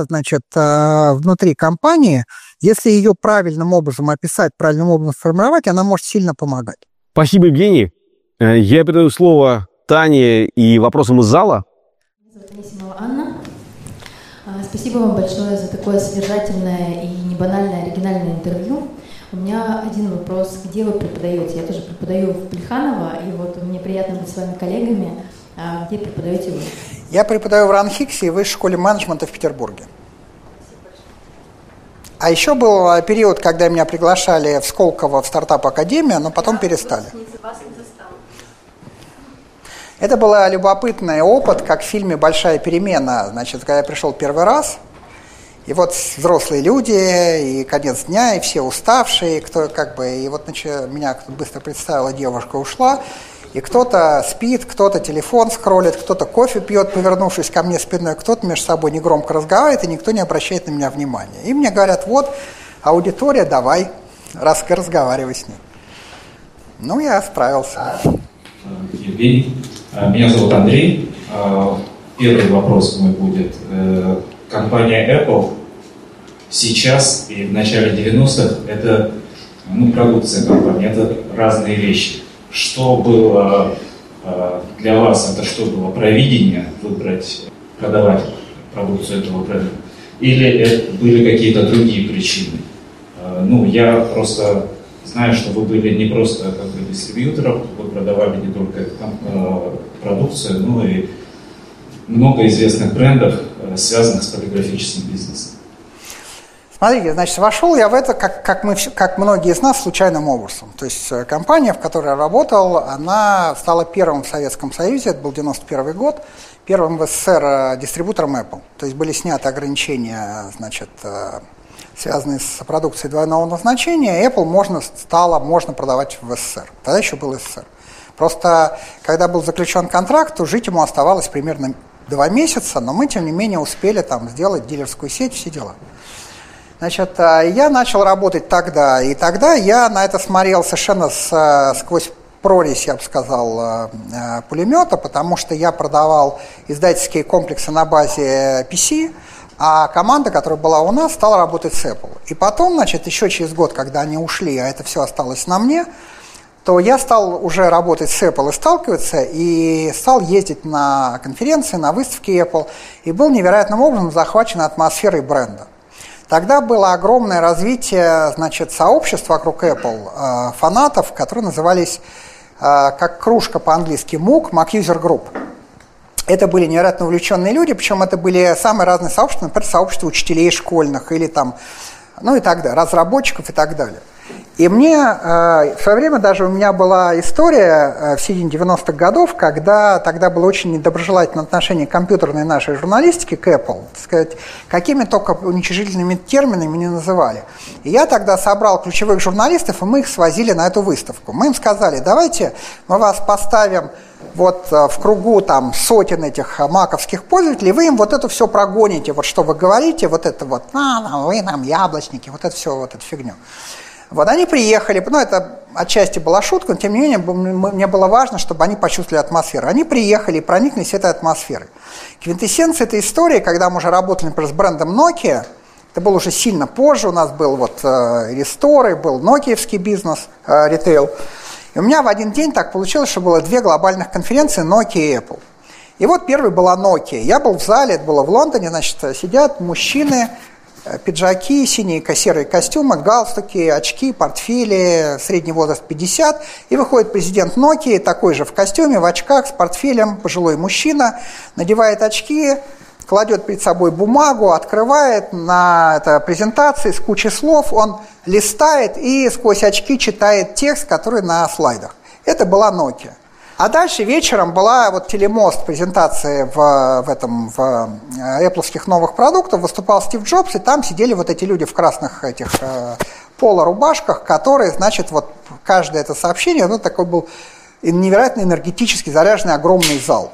A: внутри компании, если ее правильным образом описать, правильным образом сформировать, она может сильно помогать.
D: Спасибо, Евгений. Я передаю слово Тане и вопросам из зала.
F: Меня зовут Анисимова Анна. Спасибо вам большое за такое содержательное и небанальное, оригинальное интервью. У меня один вопрос. Где вы преподаете? Я тоже преподаю в Плеханово, и мне приятно быть с вами коллегами. Где преподаете вы?
A: Я преподаю в РАНХИКСе и Высшей школе менеджмента в Петербурге. А еще был период, когда меня приглашали в Сколково в стартап-академию, но потом перестали. Это был любопытный опыт, как в фильме «Большая перемена». Когда я пришел первый раз, и взрослые люди, и конец дня, и все уставшие, меня быстро представила девушка, ушла, и кто-то спит, кто-то телефон скроллит, кто-то кофе пьет, повернувшись ко мне спиной, кто-то между собой негромко разговаривает, и никто не обращает на меня внимания. И мне говорят, аудитория, давай, разговаривай с ней. Я справился.
G: Евгений, меня зовут Андрей. Первый вопрос мой будет. Компания Apple сейчас и в начале 90-х это продукция компании, это разные вещи. Что было для вас, это что было провидение выбрать, продавать продукцию этого бренда? Или это были какие-то другие причины? Я просто знаю, что вы были не просто дистрибьютором, вы продавали не только продукцию, но и много известных брендов, связанных с полиграфическим бизнесом.
A: Смотрите, вошел я в это, как многие из нас, случайным образом. То есть компания, в которой я работал, она стала первым в Советском Союзе, это был 91 год, первым в СССР дистрибьютором Apple. То есть были сняты ограничения, связанные с продукцией двойного назначения, Apple можно продавать в СССР. Тогда еще был СССР. Просто, когда был заключен контракт, то жить ему оставалось примерно 2 месяца, но мы, тем не менее, успели там сделать дилерскую сеть, все дела. Значит, я начал работать тогда, и тогда я на это смотрел совершенно сквозь прорезь, я бы сказал, пулемета, потому что я продавал издательские комплексы на базе PC, а команда, которая была у нас, стала работать с Apple. И потом, значит, еще через год, когда они ушли, а это все осталось на мне, то я стал уже работать с Apple и сталкиваться, и стал ездить на конференции, на выставки Apple, и был невероятным образом захвачен атмосферой бренда. Тогда было огромное развитие, значит, сообществ вокруг Apple, фанатов, которые назывались, как кружка по-английски, MOOC, Mac User Group. Это были невероятно увлеченные люди, причем это были самые разные сообщества, например, сообщества учителей школьных или там, ну и так далее, разработчиков и так далее. И мне в свое время даже у меня была история в середине 90-х годов, когда тогда было очень недоброжелательное отношение к компьютерной нашей журналистике к Apple, так сказать, какими только уничижительными терминами не называли. И я тогда собрал ключевых журналистов, и мы их свозили на эту выставку. Мы им сказали: давайте мы вас поставим вот в кругу там сотен этих маковских пользователей, вы им вот это все прогоните, вот что вы говорите, вот это вот, вы нам яблочники, вот это все, вот эту фигню. Вот они приехали, ну это отчасти была шутка, но тем не менее мне было важно, чтобы они почувствовали атмосферу. Они приехали и прониклись этой атмосферой. Квинтэссенция этой истории, когда мы уже работали, например, с брендом Nokia, это было уже сильно позже, у нас был вот ресторы, был нокиевский бизнес, ритейл. И у меня в один день так получилось, что было 2 глобальных конференции Nokia и Apple. И вот первой была Nokia. Я был в зале, это было в Лондоне, значит, сидят мужчины, пиджаки, синие серые костюмы, галстуки, очки, портфели, средний возраст 50. И выходит президент Nokia, такой же в костюме, в очках, с портфелем, пожилой мужчина, надевает очки, кладет перед собой бумагу, открывает на презентации с кучей слов, он листает и сквозь очки читает текст, который на слайдах. Это была Nokia. А дальше вечером была вот телемост презентации в Apple-ских новых продуктов, выступал Стив Джобс, и там сидели вот эти люди в красных этих полурубашках, которые, значит, вот каждое это сообщение, ну, такой был невероятно энергетически заряженный огромный зал.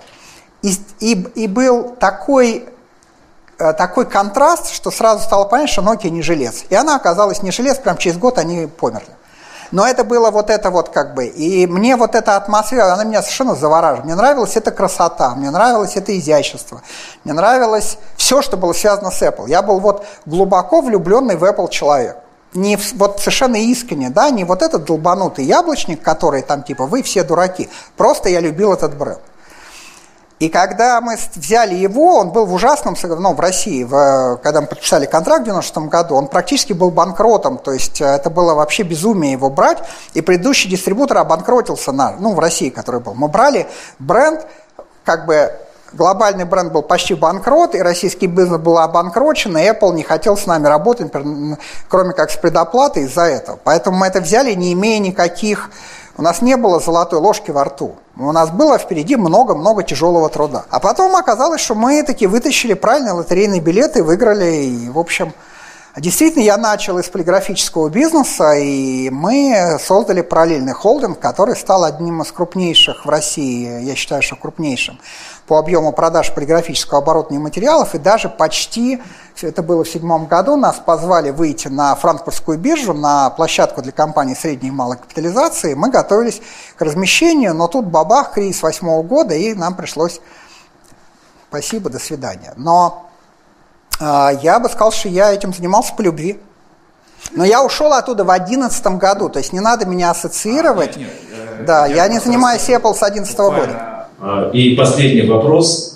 A: И был такой контраст, что сразу стало понятно, что Nokia не жилец. И она оказалась не жилец, прям через год они померли. Но это было вот это вот как бы, и мне вот эта атмосфера, она меня совершенно завораживала. Мне нравилась эта красота, мне нравилось это изящество, мне нравилось все, что было связано с Apple. Я был вот глубоко влюбленный в Apple человек. Не вот совершенно искренне, да, не вот этот долбанутый яблочник, который там типа вы все дураки, просто я любил этот бренд. И когда мы взяли его, он был в ужасном, ну, в России, когда мы подписали контракт в 1996 году, он практически был банкротом, то есть это было вообще безумие его брать, и предыдущий дистрибутор обанкротился, в России, который был. Мы брали бренд, как бы глобальный бренд был почти банкрот, и российский бизнес был обанкрочен, и Apple не хотел с нами работать, кроме как с предоплатой из-за этого. Поэтому мы это взяли, не имея никаких... У нас не было золотой ложки во рту. У нас было впереди много-много тяжелого труда. А потом оказалось, что мы таки вытащили правильные лотерейные билеты и выиграли. И, в общем, действительно, я начал из полиграфического бизнеса, и мы создали параллельный холдинг, который стал одним из крупнейших в России, я считаю, что крупнейшим, по объему продаж полиграфического оборудования и материалов, и даже почти, это было в 2007 году, нас позвали выйти на франкфуртскую биржу, на площадку для компаний средней и малой капитализации. Мы готовились к размещению, но тут бабах, кризис 2008 года, и нам пришлось спасибо, до свидания. Но я бы сказал, что я этим занимался по любви. Но я ушел оттуда в 2011 году, то есть не надо меня ассоциировать. Да, я не занимаюсь Apple с 2011 года.
G: И последний вопрос.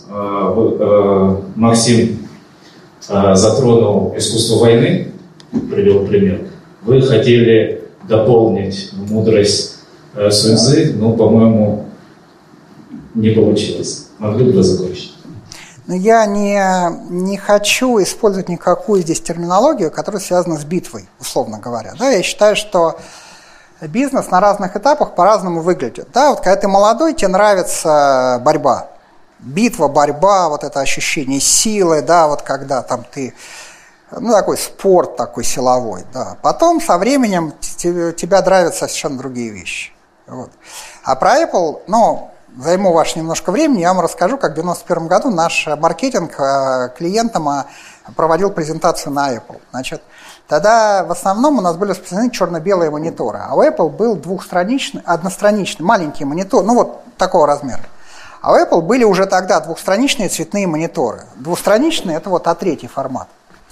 G: Максим затронул искусство войны, привел пример. Вы хотели дополнить мудрость Сунь Цзы, но, по-моему, не получилось. Могли бы вы закончить?
A: Но я не хочу использовать никакую здесь терминологию, которая связана с битвой, условно говоря. Да, я считаю, что бизнес на разных этапах по-разному выглядит. Да, вот когда ты молодой, тебе нравится борьба. Битва, борьба, вот это ощущение силы, да, вот когда там ты ну, такой спорт такой силовой, да. Потом со временем тебя драйвят совершенно другие вещи. Вот. А про Apple, ну, займу ваше немножко времени, я вам расскажу, как в 1991 году наш маркетинг клиентам проводил презентацию на Apple. Значит, тогда в основном у нас были распространены черно-белые мониторы, а у Apple был двухстраничный, одностраничный, маленький монитор, ну вот такого размера. А у Apple были уже тогда двухстраничные цветные мониторы. Двухстраничные – это вот А3 формат.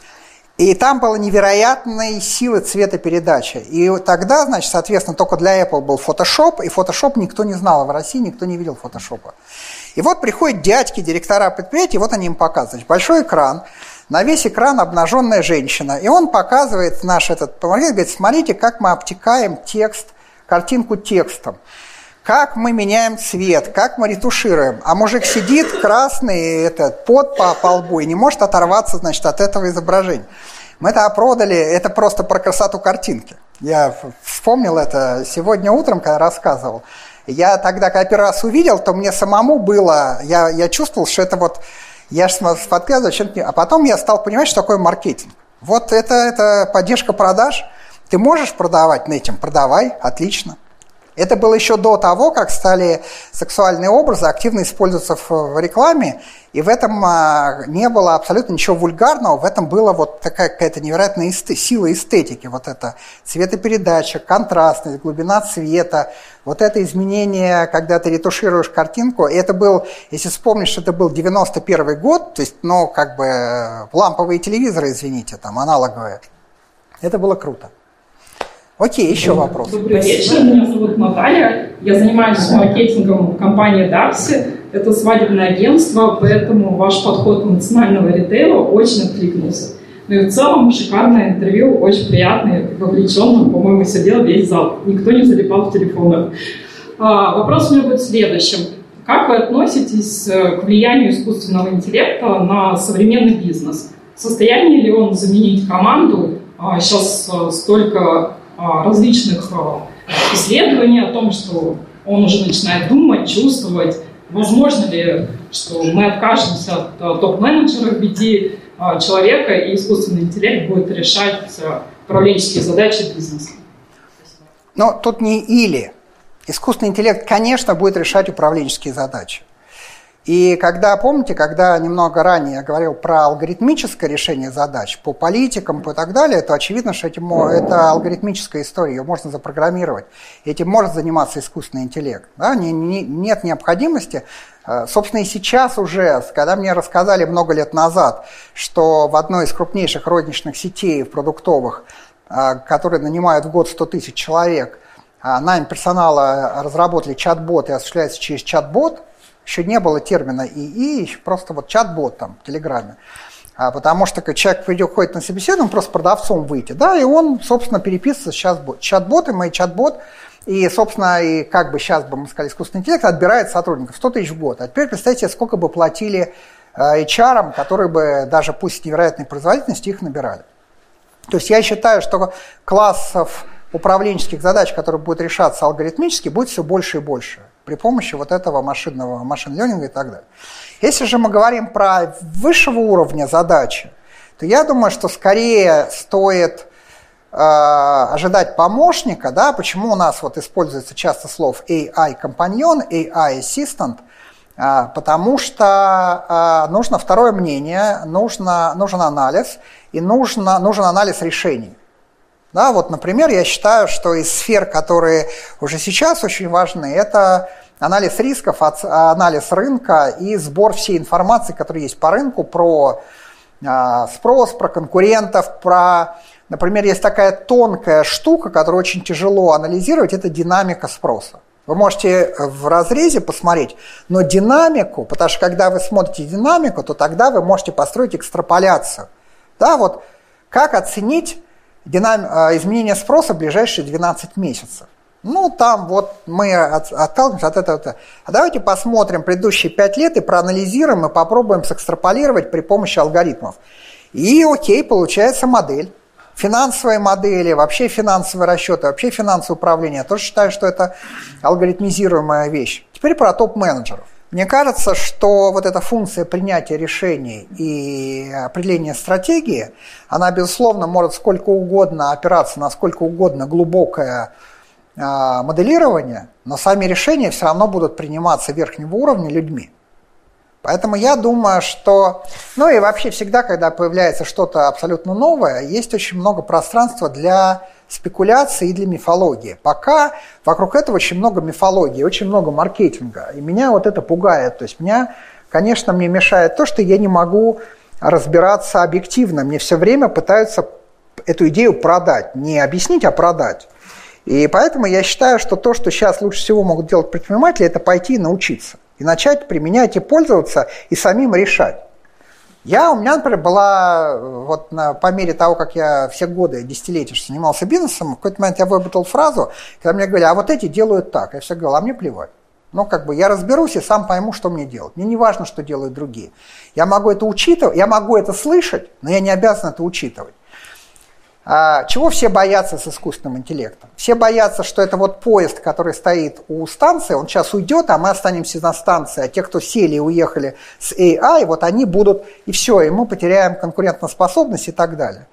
A: И там была невероятной силы цветопередачи. И тогда, значит, соответственно, только для Apple был Photoshop, и Photoshop никто не знал, в России никто не видел Photoshop. И вот приходят дядьки, директора предприятий, вот они им показывают. Значит, большой экран, на весь экран обнаженная женщина, и он показывает наш этот помощник, говорит, смотрите, как мы обтекаем текст, картинку текстом. Как мы меняем цвет, как мы ретушируем. А мужик сидит, красный, пот по лбу, и не может оторваться, значит, от этого изображения. Мы это продали, это просто про красоту картинки. Я вспомнил это сегодня утром, когда рассказывал. Я тогда, когда первый раз увидел, то мне самому было, я чувствовал, что это вот, я же споткнулся, а потом я стал понимать, что такое маркетинг. Вот это поддержка продаж. Ты можешь продавать на этим? Продавай, отлично. Это было еще до того, как стали сексуальные образы активно использоваться в рекламе, и в этом не было абсолютно ничего вульгарного, в этом была вот такая какая-то невероятная сила эстетики, вот это цветопередача, контрастность, глубина цвета, вот это изменение, когда ты ретушируешь картинку, и это был, если вспомнишь, это был 91 год, то есть, ну, как бы ламповые телевизоры, извините, там, аналоговые, это было круто. Окей, еще вопрос.
H: Добрый вечер, меня зовут Наталья, я занимаюсь маркетингом компании Darcy, это свадебное агентство, поэтому ваш подход национального ритейла очень откликнулся. Ну и в целом шикарное интервью, очень приятное, вовлеченное, по-моему, сидел весь зал, никто не залипал в телефонах. Вопрос у меня будет следующим. Как вы относитесь к влиянию искусственного интеллекта на современный бизнес? В состоянии ли он заменить команду? Сейчас столько различных исследований о том, что он уже начинает думать, чувствовать. Возможно ли, что мы откажемся от топ-менеджера в виде человека, и искусственный интеллект будет решать управленческие задачи бизнеса?
A: Но тут не или. Искусственный интеллект, конечно, будет решать управленческие задачи. И когда, помните, когда немного ранее я говорил про алгоритмическое решение задач по политикам и так далее, то очевидно, что это алгоритмическая история, ее можно запрограммировать. Этим может заниматься искусственный интеллект. Да? Нет необходимости. Собственно, и сейчас уже, когда мне рассказали много лет назад, что в одной из крупнейших розничных сетей продуктовых, которые нанимают в год 100 тысяч человек, найм персонала разработали чат-бот и осуществляется через чат-бот, еще не было термина ИИ, еще просто вот чат-бот там в Телеграме. Потому что человек приходит на собеседование, он просто продавцом выйти, да, и он, собственно, переписывается с чат-ботом, и чат-бот, и, собственно, и как бы сейчас бы мы сказали, искусственный интеллект отбирает сотрудников 100 тысяч в год. А теперь представьте, сколько бы платили HR-ам, которые бы даже пусть с невероятной производительностью их набирали. То есть я считаю, что классов управленческих задач, которые будут решаться алгоритмически, будет все больше и больше при помощи вот этого машин-лернинга и так далее. Если же мы говорим про высшего уровня задачи, то я думаю, что скорее стоит ожидать помощника, да, почему у нас вот используется часто слов AI-компаньон, AI-ассистент, потому что нужно второе мнение, нужен анализ, и нужен анализ решений. Да, вот, например, я считаю, что из сфер, которые уже сейчас очень важны, это анализ рисков, анализ рынка и сбор всей информации, которая есть по рынку, про спрос, про конкурентов, про, например, есть такая тонкая штука, которую очень тяжело анализировать, это динамика спроса. Вы можете в разрезе посмотреть, но динамику, потому что когда вы смотрите динамику, то тогда вы можете построить экстраполяцию. Да, вот как оценить изменение спроса в ближайшие 12 месяцев. Ну, там вот мы отталкиваемся от этого. А давайте посмотрим предыдущие 5 лет и проанализируем, и попробуем сэкстраполировать при помощи алгоритмов. И окей, получается модель. Финансовые модели, вообще финансовые расчеты, вообще финансовое управление. Я тоже считаю, что это алгоритмизируемая вещь. Теперь про топ-менеджеров. Мне кажется, что вот эта функция принятия решений и определения стратегии, она, безусловно, может сколько угодно опираться на сколько угодно глубокое моделирование, но сами решения все равно будут приниматься верхнего уровня людьми. Поэтому я думаю, что... Ну и вообще всегда, когда появляется что-то абсолютно новое, есть очень много пространства для спекуляции и для мифологии. Пока вокруг этого очень много мифологии, очень много маркетинга. И меня вот это пугает. То есть конечно, мне мешает то, что я не могу разбираться объективно. Мне все время пытаются эту идею продать. Не объяснить, а продать. И поэтому я считаю, что то, что сейчас лучше всего могут делать предприниматели, это пойти и научиться. И начать применять и пользоваться, и самим решать. У меня, например, была, по мере того, как я все годы, десятилетия занимался бизнесом, в какой-то момент я выработал фразу, когда мне говорили, а вот эти делают так. Я все говорил, а мне плевать. Я разберусь и сам пойму, что мне делать. Мне не важно, что делают другие. Я могу это учитывать, я могу это слышать, но я не обязан это учитывать. Чего все боятся с искусственным интеллектом? Все боятся, что это поезд, который стоит у станции, он сейчас уйдет, а мы останемся на станции, а те, кто сели и уехали с AI, они будут, и все, и мы потеряем конкурентоспособность и так далее.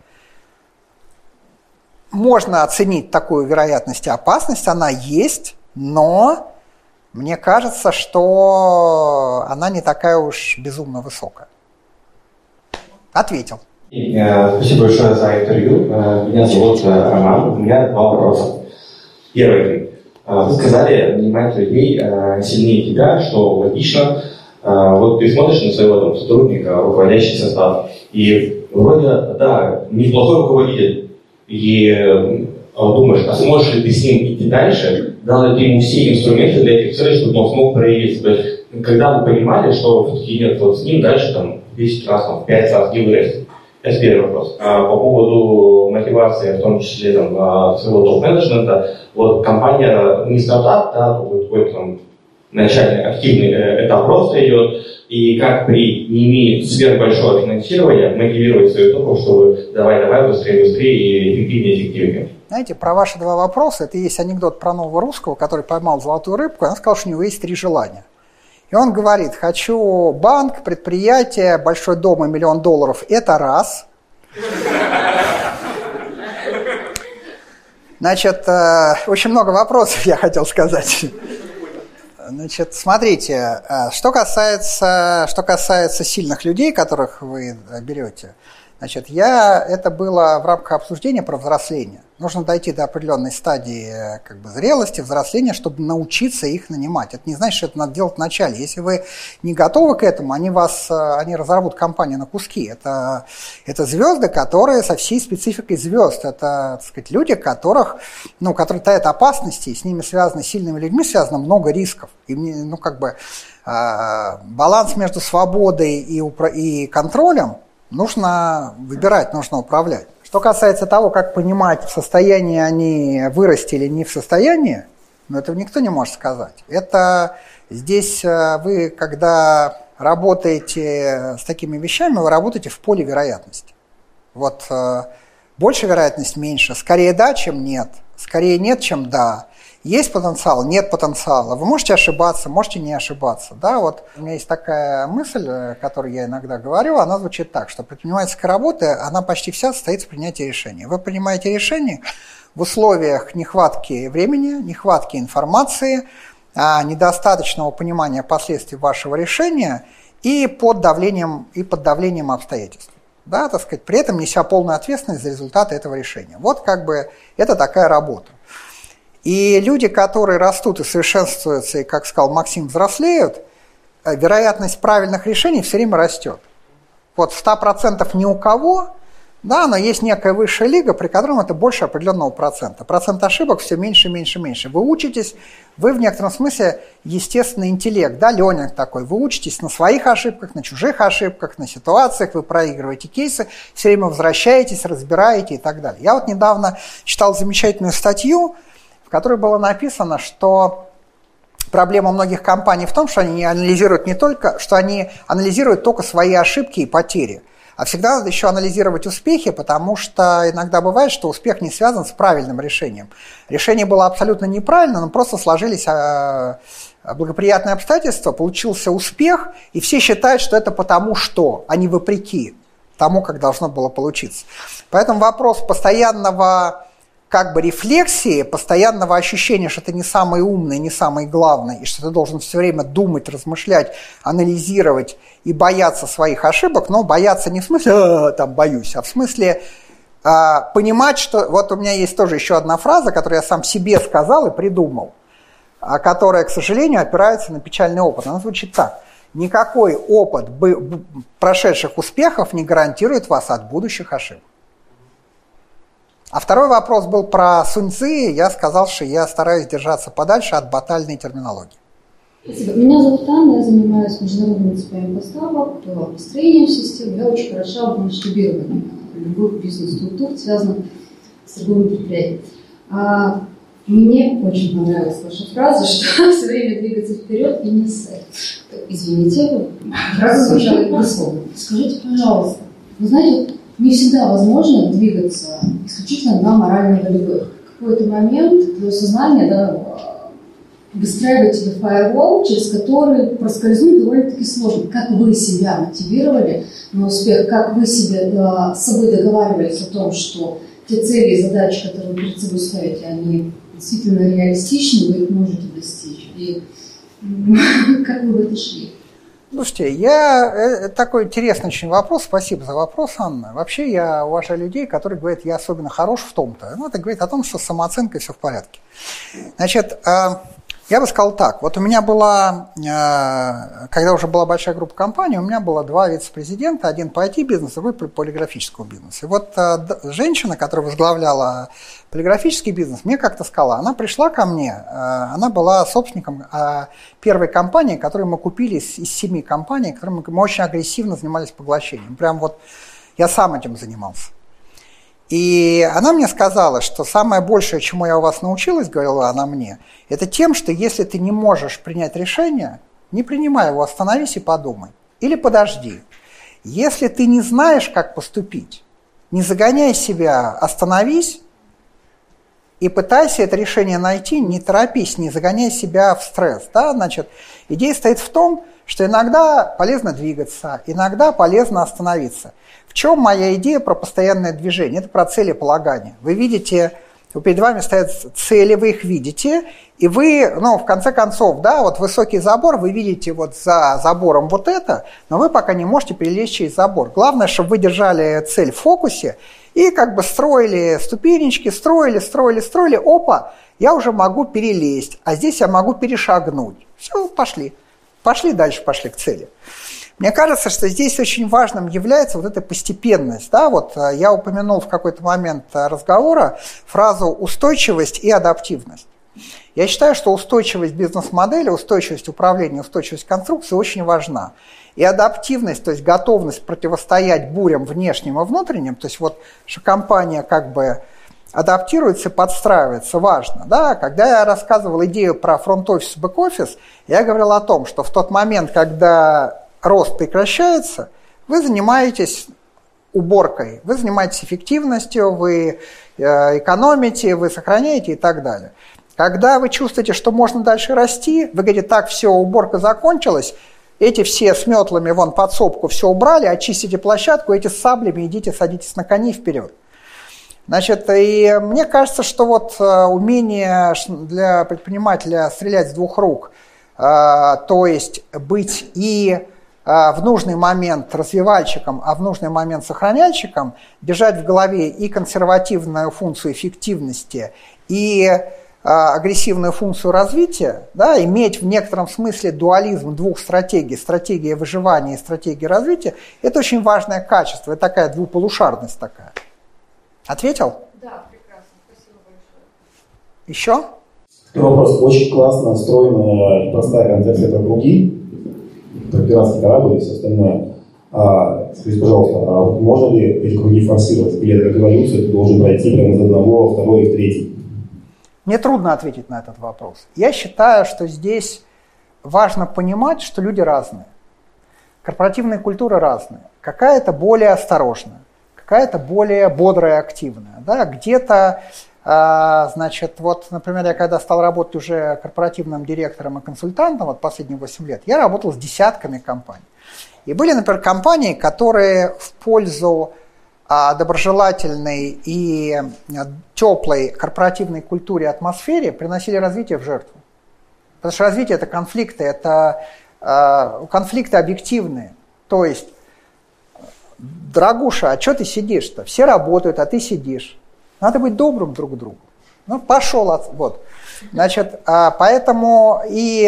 A: Можно оценить такую вероятность и опасность, она есть, но мне кажется, что она не такая уж безумно высокая. Ответил.
I: Спасибо большое за интервью. Меня зовут Роман. У меня два вопроса. Первый. Вы сказали, нанимать людей сильнее тебя, что логично. Ты смотришь на своего сотрудника, руководящий состав, и вроде, да, неплохой руководитель. И думаешь, а сможешь ли ты с ним идти дальше? Дал ли ты ему все инструменты для этих целей, чтобы он смог проявиться? То есть, когда вы понимали, что все-таки нет, с ним дальше 10 раз, 5 раз не вырасти. Это первый вопрос. По поводу мотивации, в том числе своего топ-менеджмента, компания не стартап, какой-то начальный активный этап роста идет, и как при не имея сверхбольшого финансирования мотивировать свою топов, чтобы давай, быстрее и эффективнее.
A: Знаете, про ваши два вопроса, это есть анекдот про нового русского, который поймал золотую рыбку, и он сказал, что у него есть 3 желания. И он говорит, хочу банк, предприятие, большой дом и $1 миллион, это раз. Значит, очень много вопросов я хотел сказать. Значит, смотрите, что касается сильных людей, которых вы берете, значит, это было в рамках обсуждения про взросление. Нужно дойти до определенной стадии зрелости, взросления, чтобы научиться их нанимать. Это не значит, что это надо делать вначале. Если вы не готовы к этому, они разорвут компанию на куски. Это звезды, которые со всей спецификой звезд. Это, так сказать, люди, которые таят опасности, и с ними связаны, сильными людьми связано много рисков. И баланс между свободой и контролем нужно выбирать, нужно управлять. Что касается того, как понимать, в состоянии они вырасти или не в состоянии, этого никто не может сказать. Это здесь вы, когда работаете с такими вещами, вы работаете в поле вероятности. Больше вероятность, меньше. Скорее да, чем нет. Скорее нет, чем да. Есть потенциал, нет потенциала. Вы можете ошибаться, можете не ошибаться. Да, у меня есть такая мысль, которую я иногда говорю, она звучит так, что предпринимательская работа, она почти вся состоит в принятии решений. Вы принимаете решения в условиях нехватки времени, нехватки информации, недостаточного понимания последствий вашего решения и под давлением обстоятельств. Да, так сказать, при этом неся полную ответственность за результаты этого решения. Это такая работа. И люди, которые растут и совершенствуются, и, как сказал Максим, взрослеют, вероятность правильных решений все время растет. 100% ни у кого, да, но есть некая высшая лига, при котором это больше определенного процента. Процент ошибок все меньше, меньше, меньше. Вы учитесь, вы в некотором смысле естественный интеллект, да, ленинг такой. Вы учитесь на своих ошибках, на чужих ошибках, на ситуациях, вы проигрываете кейсы, все время возвращаетесь, разбираете и так далее. Я недавно читал замечательную статью, в которой было написано, что проблема многих компаний в том, что они анализируют только свои ошибки и потери. А всегда надо еще анализировать успехи, потому что иногда бывает, что успех не связан с правильным решением. Решение было абсолютно неправильно, но просто сложились благоприятные обстоятельства, получился успех, и все считают, что это потому что, а не вопреки тому, как должно было получиться. Поэтому вопрос постоянного как бы рефлексии, постоянного ощущения, что ты не самый умный, не самый главный, и что ты должен все время думать, размышлять, анализировать и бояться своих ошибок, но бояться не в смысле там боюсь, а в смысле понимать, что... Вот у меня есть тоже еще одна фраза, которую я сам себе сказал и придумал, которая, к сожалению, опирается на печальный опыт. Она звучит так. Никакой опыт прошедших успехов не гарантирует вас от будущих ошибок. А второй вопрос был про Сунь Цзы. Я сказал, что я стараюсь держаться подальше от батальной терминологии.
J: Спасибо. Меня зовут Анна, я занимаюсь международными цепями поставок, построением систем. Я очень хороша в масштабировании любых бизнес-структур, связанных с торговым предприятием. Мне очень понравилась ваша фраза, что все время двигаться вперед и не сэр. Извините, фраза звучала дословно. Скажите, пожалуйста, вы знаете, не всегда возможно двигаться исключительно на морально-волевых. В какой-то момент твое сознание выстраивает тебе фаервол, через который проскользнуть довольно-таки сложно. Как вы себя мотивировали на успех, как вы себе с собой договаривались о том, что те цели и задачи, которые вы перед собой ставите, они действительно реалистичны, вы их можете достичь. И как вы в это шли?
A: Слушайте, такой интересный очень вопрос. Спасибо за вопрос, Анна. Вообще я уважаю людей, которые говорят, я особенно хорош в том-то. Это говорит о том, что с самооценкой все в порядке. Значит, я бы сказал так. Вот у меня была, когда уже была большая группа компаний, у меня было 2 вице-президента, один по IT-бизнесу, другой по полиграфическому бизнесу. И вот женщина, которая возглавляла полиграфический бизнес, мне как-то сказала, она пришла ко мне, она была собственником первой компании, которую мы купили из 7 компаний, которыми мы очень агрессивно занимались поглощением. Прям вот я сам этим занимался. И она мне сказала, что самое большее, чему я у вас научилась, говорила она мне, это тем, что если ты не можешь принять решение, не принимай его, остановись и подумай. Или подожди. Если ты не знаешь, как поступить, не загоняй себя, остановись и пытайся это решение найти, не торопись, не загоняй себя в стресс. Да? Значит, идея стоит в том, что иногда полезно двигаться, иногда полезно остановиться. В чем моя идея про постоянное движение? Это про целеполагание. Вы видите, перед вами стоят цели, вы их видите, и вы, в конце концов, да, вот высокий забор, вы видите вот за забором вот это, но вы пока не можете перелезть через забор. Главное, чтобы вы держали цель в фокусе и как бы строили ступенечки, строили, опа, я уже могу перелезть, а здесь я могу перешагнуть. Все, пошли дальше, пошли к цели. Мне кажется, что здесь очень важным является вот эта постепенность. Да? Вот я упомянул в какой-то момент разговора фразу «устойчивость и адаптивность». Я считаю, что устойчивость бизнес-модели, устойчивость управления, устойчивость конструкции очень важна. И адаптивность, то есть готовность противостоять бурям внешним и внутренним, то есть вот, что компания как бы адаптируется, подстраивается, важно. Да? Когда я рассказывал идею про фронт-офис, бэк-офис, я говорил о том, что в тот момент, когда рост прекращается, вы занимаетесь уборкой, вы занимаетесь эффективностью, вы экономите, вы сохраняете и так далее. Когда вы чувствуете, что можно дальше расти, вы говорите, так, все, уборка закончилась, эти все с метлами вон подсобку все убрали, очистите площадку, эти с саблями идите, садитесь на кони вперед. Значит, и мне кажется, что вот умение для предпринимателя стрелять с 2 рук, то есть быть и в нужный момент развивальщиком, а в нужный момент сохраняльщиком, держать в голове и консервативную функцию эффективности, и агрессивную функцию развития, да, иметь в некотором смысле дуализм 2 стратегий, стратегия выживания и стратегия развития, это очень важное качество, это такая двуполушарность такая. Ответил?
J: Да, прекрасно, спасибо большое.
A: Еще?
K: Вопрос. Очень классно встроенная и простая концепция про круги, про пиратский корабль и все остальное. Скажите, пожалуйста, можно ли эти круги форсировать? Или это как эволюция, ты должен пройти прямо из одного, во второй и в третий?
A: Мне трудно ответить на этот вопрос. Я считаю, что здесь важно понимать, что люди разные. Корпоративные культуры разные. Какая-то более осторожная, какая-то более бодрая, активная. Да? Где-то Значит, вот, например, я когда стал работать уже корпоративным директором и консультантом, вот последние 8 лет, я работал с десятками компаний. И были, например, компании, которые в пользу доброжелательной и теплой корпоративной культуре и атмосфере приносили развитие в жертву. Потому что развитие – это конфликты, это конфликты объективные. То есть, дорогуша, а что ты сидишь-то? Все работают, а ты сидишь. Надо быть добрым друг к другу. Ну, пошел, вот. Значит, поэтому и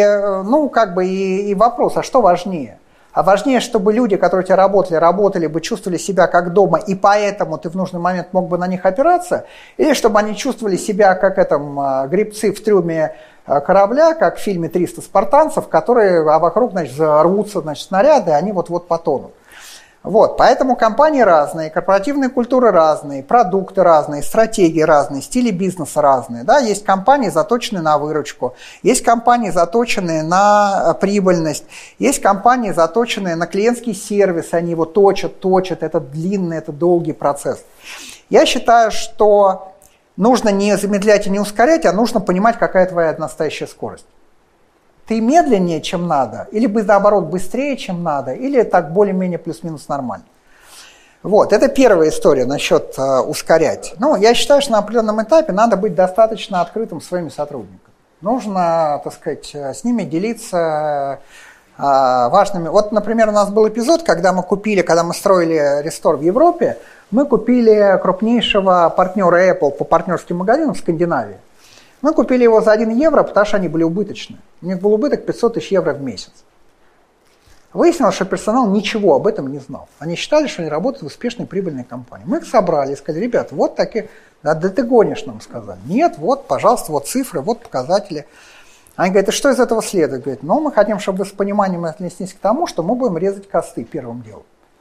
A: вопрос, а что важнее? А важнее, чтобы люди, которые у тебя работали бы, чувствовали себя как дома, и поэтому ты в нужный момент мог бы на них опираться, или чтобы они чувствовали себя как гребцы в трюме корабля, как в фильме «300 спартанцев», которые вокруг, значит, рвутся, значит, снаряды, и они вот-вот потонут. Вот, поэтому компании разные, корпоративные культуры разные, продукты разные, стратегии разные, стили бизнеса разные. Да? Есть компании, заточенные на выручку, есть компании, заточенные на прибыльность, есть компании, заточенные на клиентский сервис, они его точат, это длинный, это долгий процесс. Я считаю, что нужно не замедлять и не ускорять, а нужно понимать, какая твоя настоящая скорость. Ты медленнее, чем надо, или наоборот быстрее, чем надо, или так более-менее плюс-минус нормально. Вот, это первая история насчет ускорять. Ну, я считаю, что на определенном этапе надо быть достаточно открытым своими сотрудниками. Нужно, так сказать, с ними делиться важными. Вот, например, у нас был эпизод, когда мы строили рестор в Европе, мы купили крупнейшего партнера Apple по партнерским магазинам в Скандинавии. Мы купили его за 1 евро, потому что они были убыточны. У них был убыток 500 тысяч евро в месяц. Выяснилось, что персонал ничего об этом не знал. Они считали, что они работают в успешной прибыльной компании. Мы их собрали и сказали: ребята, вот такие, да ты гонишь, нам сказали. Нет, вот, пожалуйста, вот цифры, вот показатели. Они говорят: и что из этого следует? Говорят: мы хотим, чтобы вы с пониманием отнеслись к тому, что мы будем резать косты первым делом.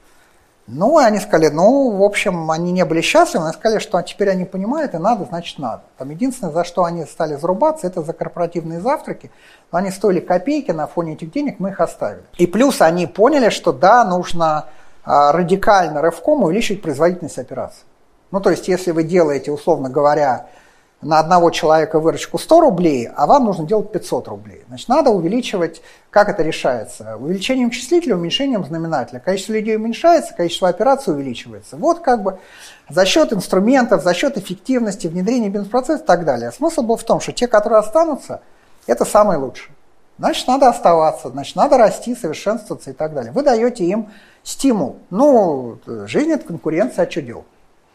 A: Ну, и они сказали, в общем, они не были счастливы, они сказали, что теперь они понимают, и надо, значит, надо. Там единственное, за что они стали зарубаться, это за корпоративные завтраки, но они стоили копейки, на фоне этих денег мы их оставили. И плюс они поняли, что да, нужно радикально рывком увеличить производительность операции. Ну, то есть, если вы делаете, условно говоря, на одного человека выручку 100 рублей, а вам нужно делать 500 рублей. Значит, надо увеличивать, как это решается? Увеличением числителя, уменьшением знаменателя. Количество людей уменьшается, количество операций увеличивается. Вот за счет инструментов, за счет эффективности, внедрения бизнес-процесса и так далее. Смысл был в том, что те, которые останутся, это самые лучшие. Значит, надо оставаться, значит, надо расти, совершенствоваться и так далее. Вы даете им стимул. Жизнь – это конкуренция, а что делать?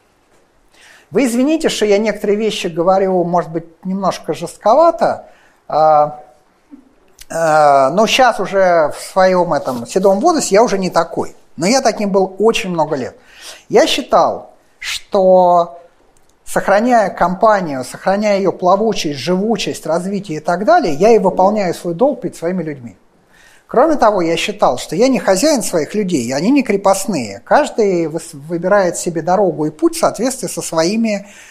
A: Вы извините, что я некоторые вещи говорю, может быть, немножко жестковато, но сейчас уже в своем седом возрасте я уже не такой. Но я таким был очень много лет. Я считал, что сохраняя компанию, сохраняя ее плавучесть, живучесть, развитие и так далее, я и выполняю свой долг перед своими людьми. Кроме того, я считал, что я не хозяин своих людей, они не крепостные. Каждый выбирает себе дорогу и путь в соответствии со своим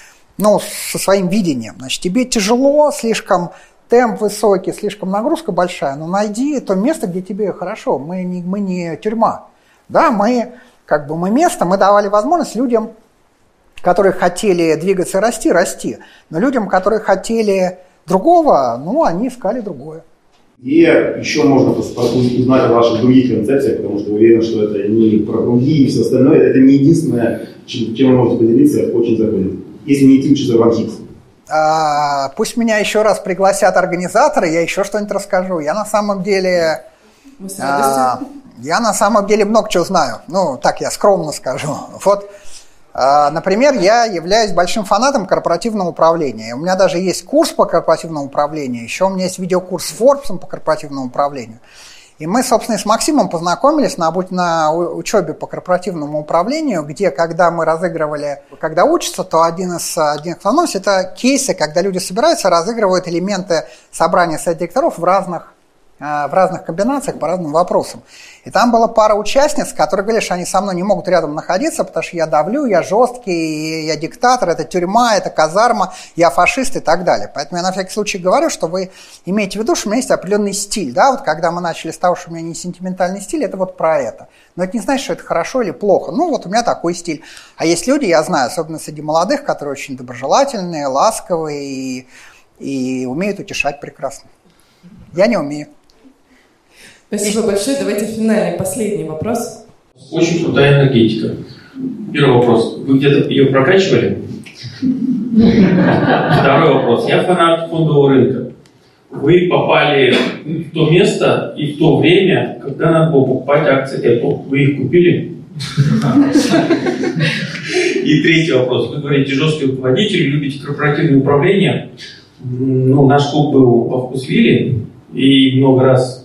A: видением. Значит, тебе тяжело, слишком темп высокий, слишком нагрузка большая, но найди то место, где тебе хорошо. Мы не тюрьма. Да, мы место, мы давали возможность людям, которые хотели двигаться и расти. Но людям, которые хотели другого, они искали другое.
K: И еще можно узнать о ваших других концепциях, потому что уверен, что это не про круги и все остальное, это не единственное, чем вы можете поделиться, очень заходит. Если не идти учиться в One Hit.
A: Пусть меня еще раз пригласят организаторы, я еще что-нибудь расскажу. Я на самом деле много чего знаю. Так я скромно скажу. Вот. Например, я являюсь большим фанатом корпоративного управления. У меня даже есть курс по корпоративному управлению, еще у меня есть видеокурс с Forbes по корпоративному управлению. И мы, собственно, с Максимом познакомились на учебе по корпоративному управлению, где, когда мы разыгрывали, когда учатся, то один из основных это кейсы, когда люди собираются, разыгрывают элементы собрания совета директоров в разных в разных комбинациях по разным вопросам. И там была пара участниц, которые говорили, что они со мной не могут рядом находиться, потому что я давлю, я жесткий, я диктатор, это тюрьма, это казарма, я фашист и так далее. Поэтому я на всякий случай говорю, что вы имеете в виду, что у меня есть определенный стиль. Да? Вот когда мы начали с того, что у меня не сентиментальный стиль, это вот про это. Но это не значит, что это хорошо или плохо. Ну вот у меня такой стиль. А есть люди, я знаю, особенно среди молодых, которые очень доброжелательные, ласковые и умеют утешать прекрасно. Я не умею.
L: Спасибо большое. Давайте финальный, последний вопрос.
M: Очень крутая энергетика. Первый вопрос. Вы где-то ее прокачивали? Второй вопрос. Я фанат фондового рынка. Вы попали в то место и в то время, когда надо было покупать акции Apple. Вы их купили? И третий вопрос. Вы говорите, жесткий руководитель, любите корпоративное управление. Ну, наш клуб был во Вкусвилле и много раз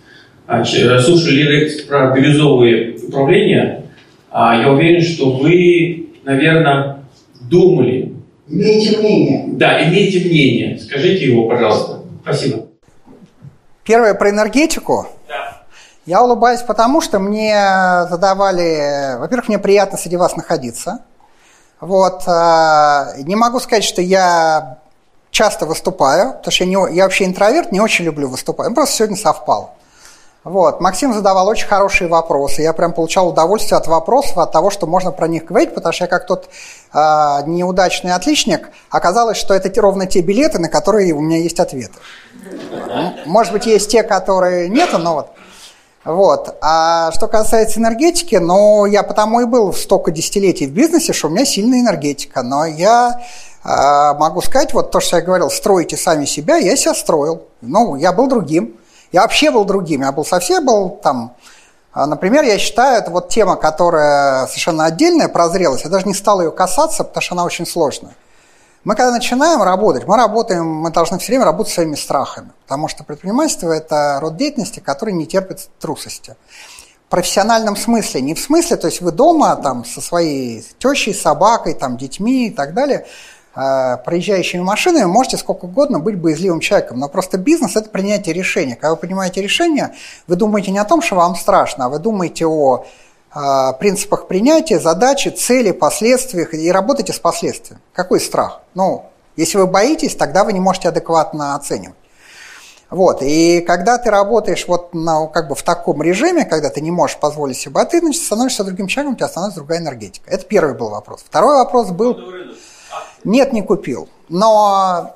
M: слушали лекции про бирюзовые управления. Я уверен, что вы, наверное, думали.
A: Имеете мнение.
M: Да, имейте мнение. Скажите его, пожалуйста. Спасибо.
A: Первое про энергетику.
M: Да.
A: Я улыбаюсь, потому что мне задавали... Во-первых, мне приятно среди вас находиться. Вот. Не могу сказать, что я часто выступаю, потому что я вообще интроверт, не очень люблю выступать. Просто сегодня совпало. Вот. Максим задавал очень хорошие вопросы. Я прям получал удовольствие от вопросов, от того, что можно про них говорить, потому что я как тот неудачный отличник, оказалось, что это ровно те билеты, на которые у меня есть ответы. Может быть, есть те, которые нету, но вот. Вот. А что касается энергетики, ну, я потому и был столько десятилетий в бизнесе, что у меня сильная энергетика. Но я могу сказать, вот то, что я говорил, стройте сами себя, я себя строил. Ну, я был другим. Я вообще был другим, я был совсем там, например, я считаю, это вот тема, которая совершенно отдельная, прозрелась, я даже не стал ее касаться, потому что она очень сложная. Мы когда начинаем работать, мы должны все время работать своими страхами, потому что предпринимательство – это род деятельности, который не терпит трусости. В профессиональном смысле, не в смысле, то есть вы дома там, со своей тещей, собакой, там, детьми и так далее – проезжающими машинами можете сколько угодно быть боязливым человеком, но просто бизнес – это принятие решения. Когда вы принимаете решение, вы думаете не о том, что вам страшно, а вы думаете о принципах принятия, задачи, цели, последствиях и работаете с последствиями. Какой страх? Ну, если вы боитесь, тогда вы не можете адекватно оценивать. Вот. И когда ты работаешь вот как бы в таком режиме, когда ты не можешь позволить себе ты становишься другим человеком, у тебя становится другая энергетика. Это первый был вопрос. Второй вопрос был... Нет, не купил. Но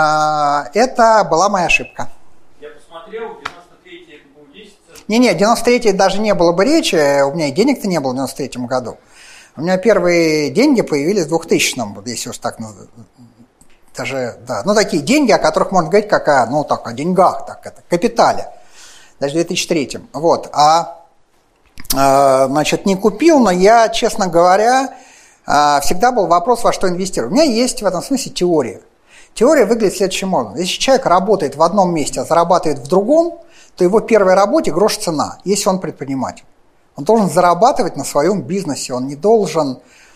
A: это была моя ошибка.
M: Я посмотрел, 93-й это был 10.
A: Не, 93-й даже не было бы речи, у меня и денег-то не было в 93-м году. У меня первые деньги появились в 2000-м, если уж так даже, да. Ну, такие деньги, о которых можно говорить, как о деньгах, так это, капитале. Даже в 2003-м. Вот. Значит, не купил, но я, честно говоря... всегда был вопрос, во что инвестировать. У меня есть в этом смысле теория. Теория выглядит следующим образом. Если человек работает в одном месте, а зарабатывает в другом, то его первой работе грош цена, если он предприниматель. Он должен зарабатывать на своем бизнесе, он не должен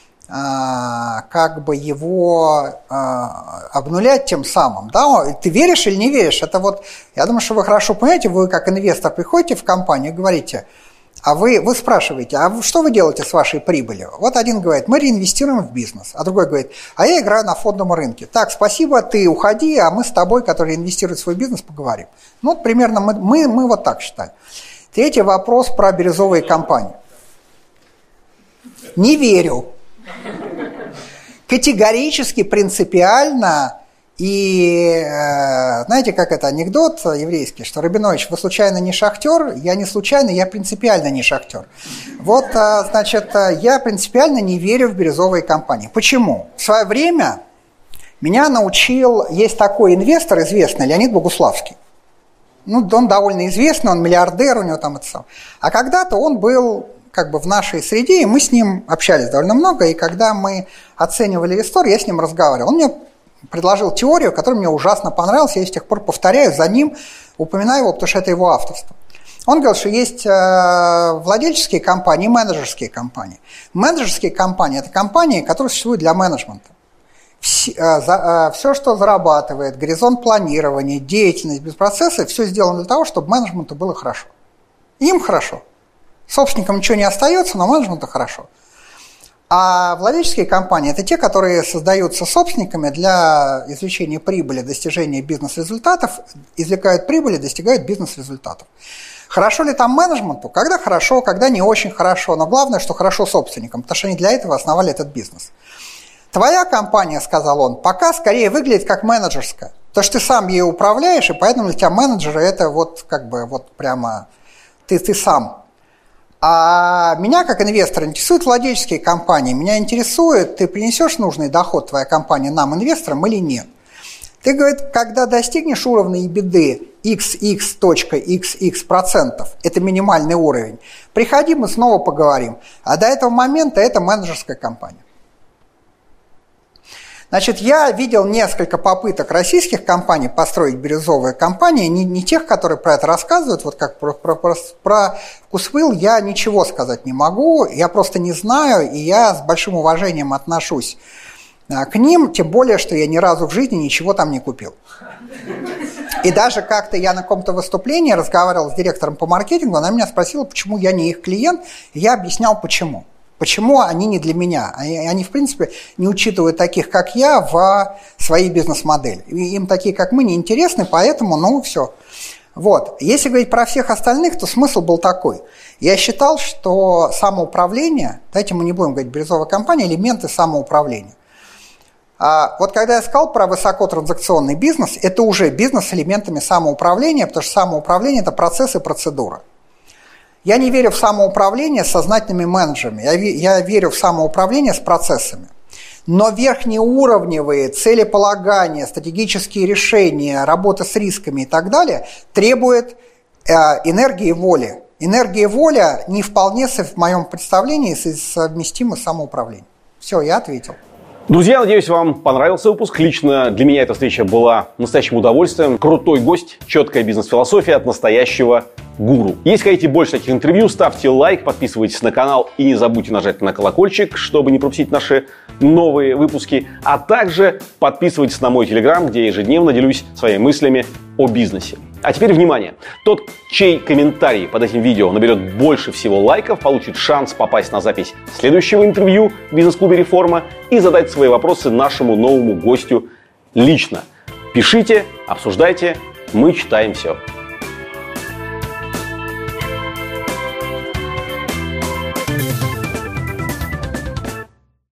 A: как бы его обнулять тем самым. Да? Ты веришь или не веришь? Это вот, я думаю, что вы хорошо понимаете, вы как инвестор приходите в компанию и говорите... А вы спрашиваете, а что вы делаете с вашей прибылью? Вот один говорит, мы реинвестируем в бизнес, а другой говорит, а я играю на фондовом рынке. Так, спасибо, ты уходи, а мы с тобой, который инвестирует в свой бизнес, поговорим. Ну, вот примерно мы вот так считаем. Третий вопрос про бирюзовые компании. Не верю. Категорически, принципиально. И знаете, как это анекдот еврейский, что Рабинович, вы случайно не шахтер? Я не случайно, я принципиально не шахтер. Вот, значит, я принципиально не верю в бирюзовые компании. Почему? В свое время меня научил, есть такой инвестор известный, Леонид Богуславский. Ну, он довольно известный, он миллиардер, у него там это самое. А когда-то он был как бы в нашей среде, и мы с ним общались довольно много, и когда мы оценивали Рестор, я с ним разговаривал. Он мне предложил теорию, которая мне ужасно понравилась, я с тех пор повторяю за ним, упоминаю его, потому что это его авторство. Он говорил, что есть владельческие компании и менеджерские компании. Менеджерские компании – это компании, которые существуют для менеджмента. Все, что зарабатывает, горизонт планирования, деятельность без процесса, все сделано для того, чтобы менеджменту было хорошо. Им хорошо. Собственникам ничего не остается, но менеджменту хорошо. А владельческие компании – это те, которые создаются собственниками для извлечения прибыли, достижения бизнес-результатов, извлекают прибыль и достигают бизнес-результатов. Хорошо ли там менеджменту? Когда хорошо, когда не очень хорошо, но главное, что хорошо собственникам, потому что они для этого основали этот бизнес. Твоя компания, сказал он, пока скорее выглядит как менеджерская, потому что ты сам ею управляешь, и поэтому для тебя менеджеры – это вот как бы вот прямо ты сам. А меня, как инвестора, интересуют владельческие компании. Меня интересует, ты принесешь нужный доход, твоя компания, нам, инвесторам, или нет. Ты, говорит, когда достигнешь уровня EBITDA XX.XX%, это минимальный уровень, приходи, мы снова поговорим. А до этого момента это менеджерская компания. Значит, я видел несколько попыток российских компаний построить бирюзовые компании, не тех, которые про это рассказывают, вот как про Вкусвилл я ничего сказать не могу, я просто не знаю, и я с большим уважением отношусь к ним, тем более, что я ни разу в жизни ничего там не купил. И даже как-то я на каком-то выступлении разговаривал с директором по маркетингу, она меня спросила, почему я не их клиент, и я объяснял, почему. Почему они не для меня? Они, в принципе, не учитывают таких, как я, в своей бизнес-модели. Им такие, как мы, не интересны, поэтому, ну, все. Вот. Если говорить про всех остальных, то смысл был такой. Я считал, что самоуправление, давайте мы не будем говорить бирюзовая компания, элементы самоуправления. Вот когда я сказал про высокотранзакционный бизнес, это уже бизнес с элементами самоуправления, потому что самоуправление – это процесс и процедура. Я не верю в самоуправление с сознательными менеджерами, я верю в самоуправление с процессами. Но верхнеуровневые целеполагания, стратегические решения, работа с рисками и так далее требуют энергии и воли. Энергия и воля не вполне, в моем представлении, совместимы с самоуправлением. Все, я ответил.
B: Друзья, надеюсь, вам понравился выпуск. Лично для меня эта встреча была настоящим удовольствием. Крутой гость, четкая бизнес-философия от настоящего гуру. Если хотите больше таких интервью, ставьте лайк, подписывайтесь на канал и не забудьте нажать на колокольчик, чтобы не пропустить наши новые выпуски. А также подписывайтесь на мой телеграм, где я ежедневно делюсь своими мыслями о бизнесе. А теперь внимание! Тот, чей комментарий под этим видео наберет больше всего лайков, получит шанс попасть на запись следующего интервью в бизнес-клубе «Реформа» и задать свои вопросы нашему новому гостю лично. Пишите, обсуждайте, мы читаем все.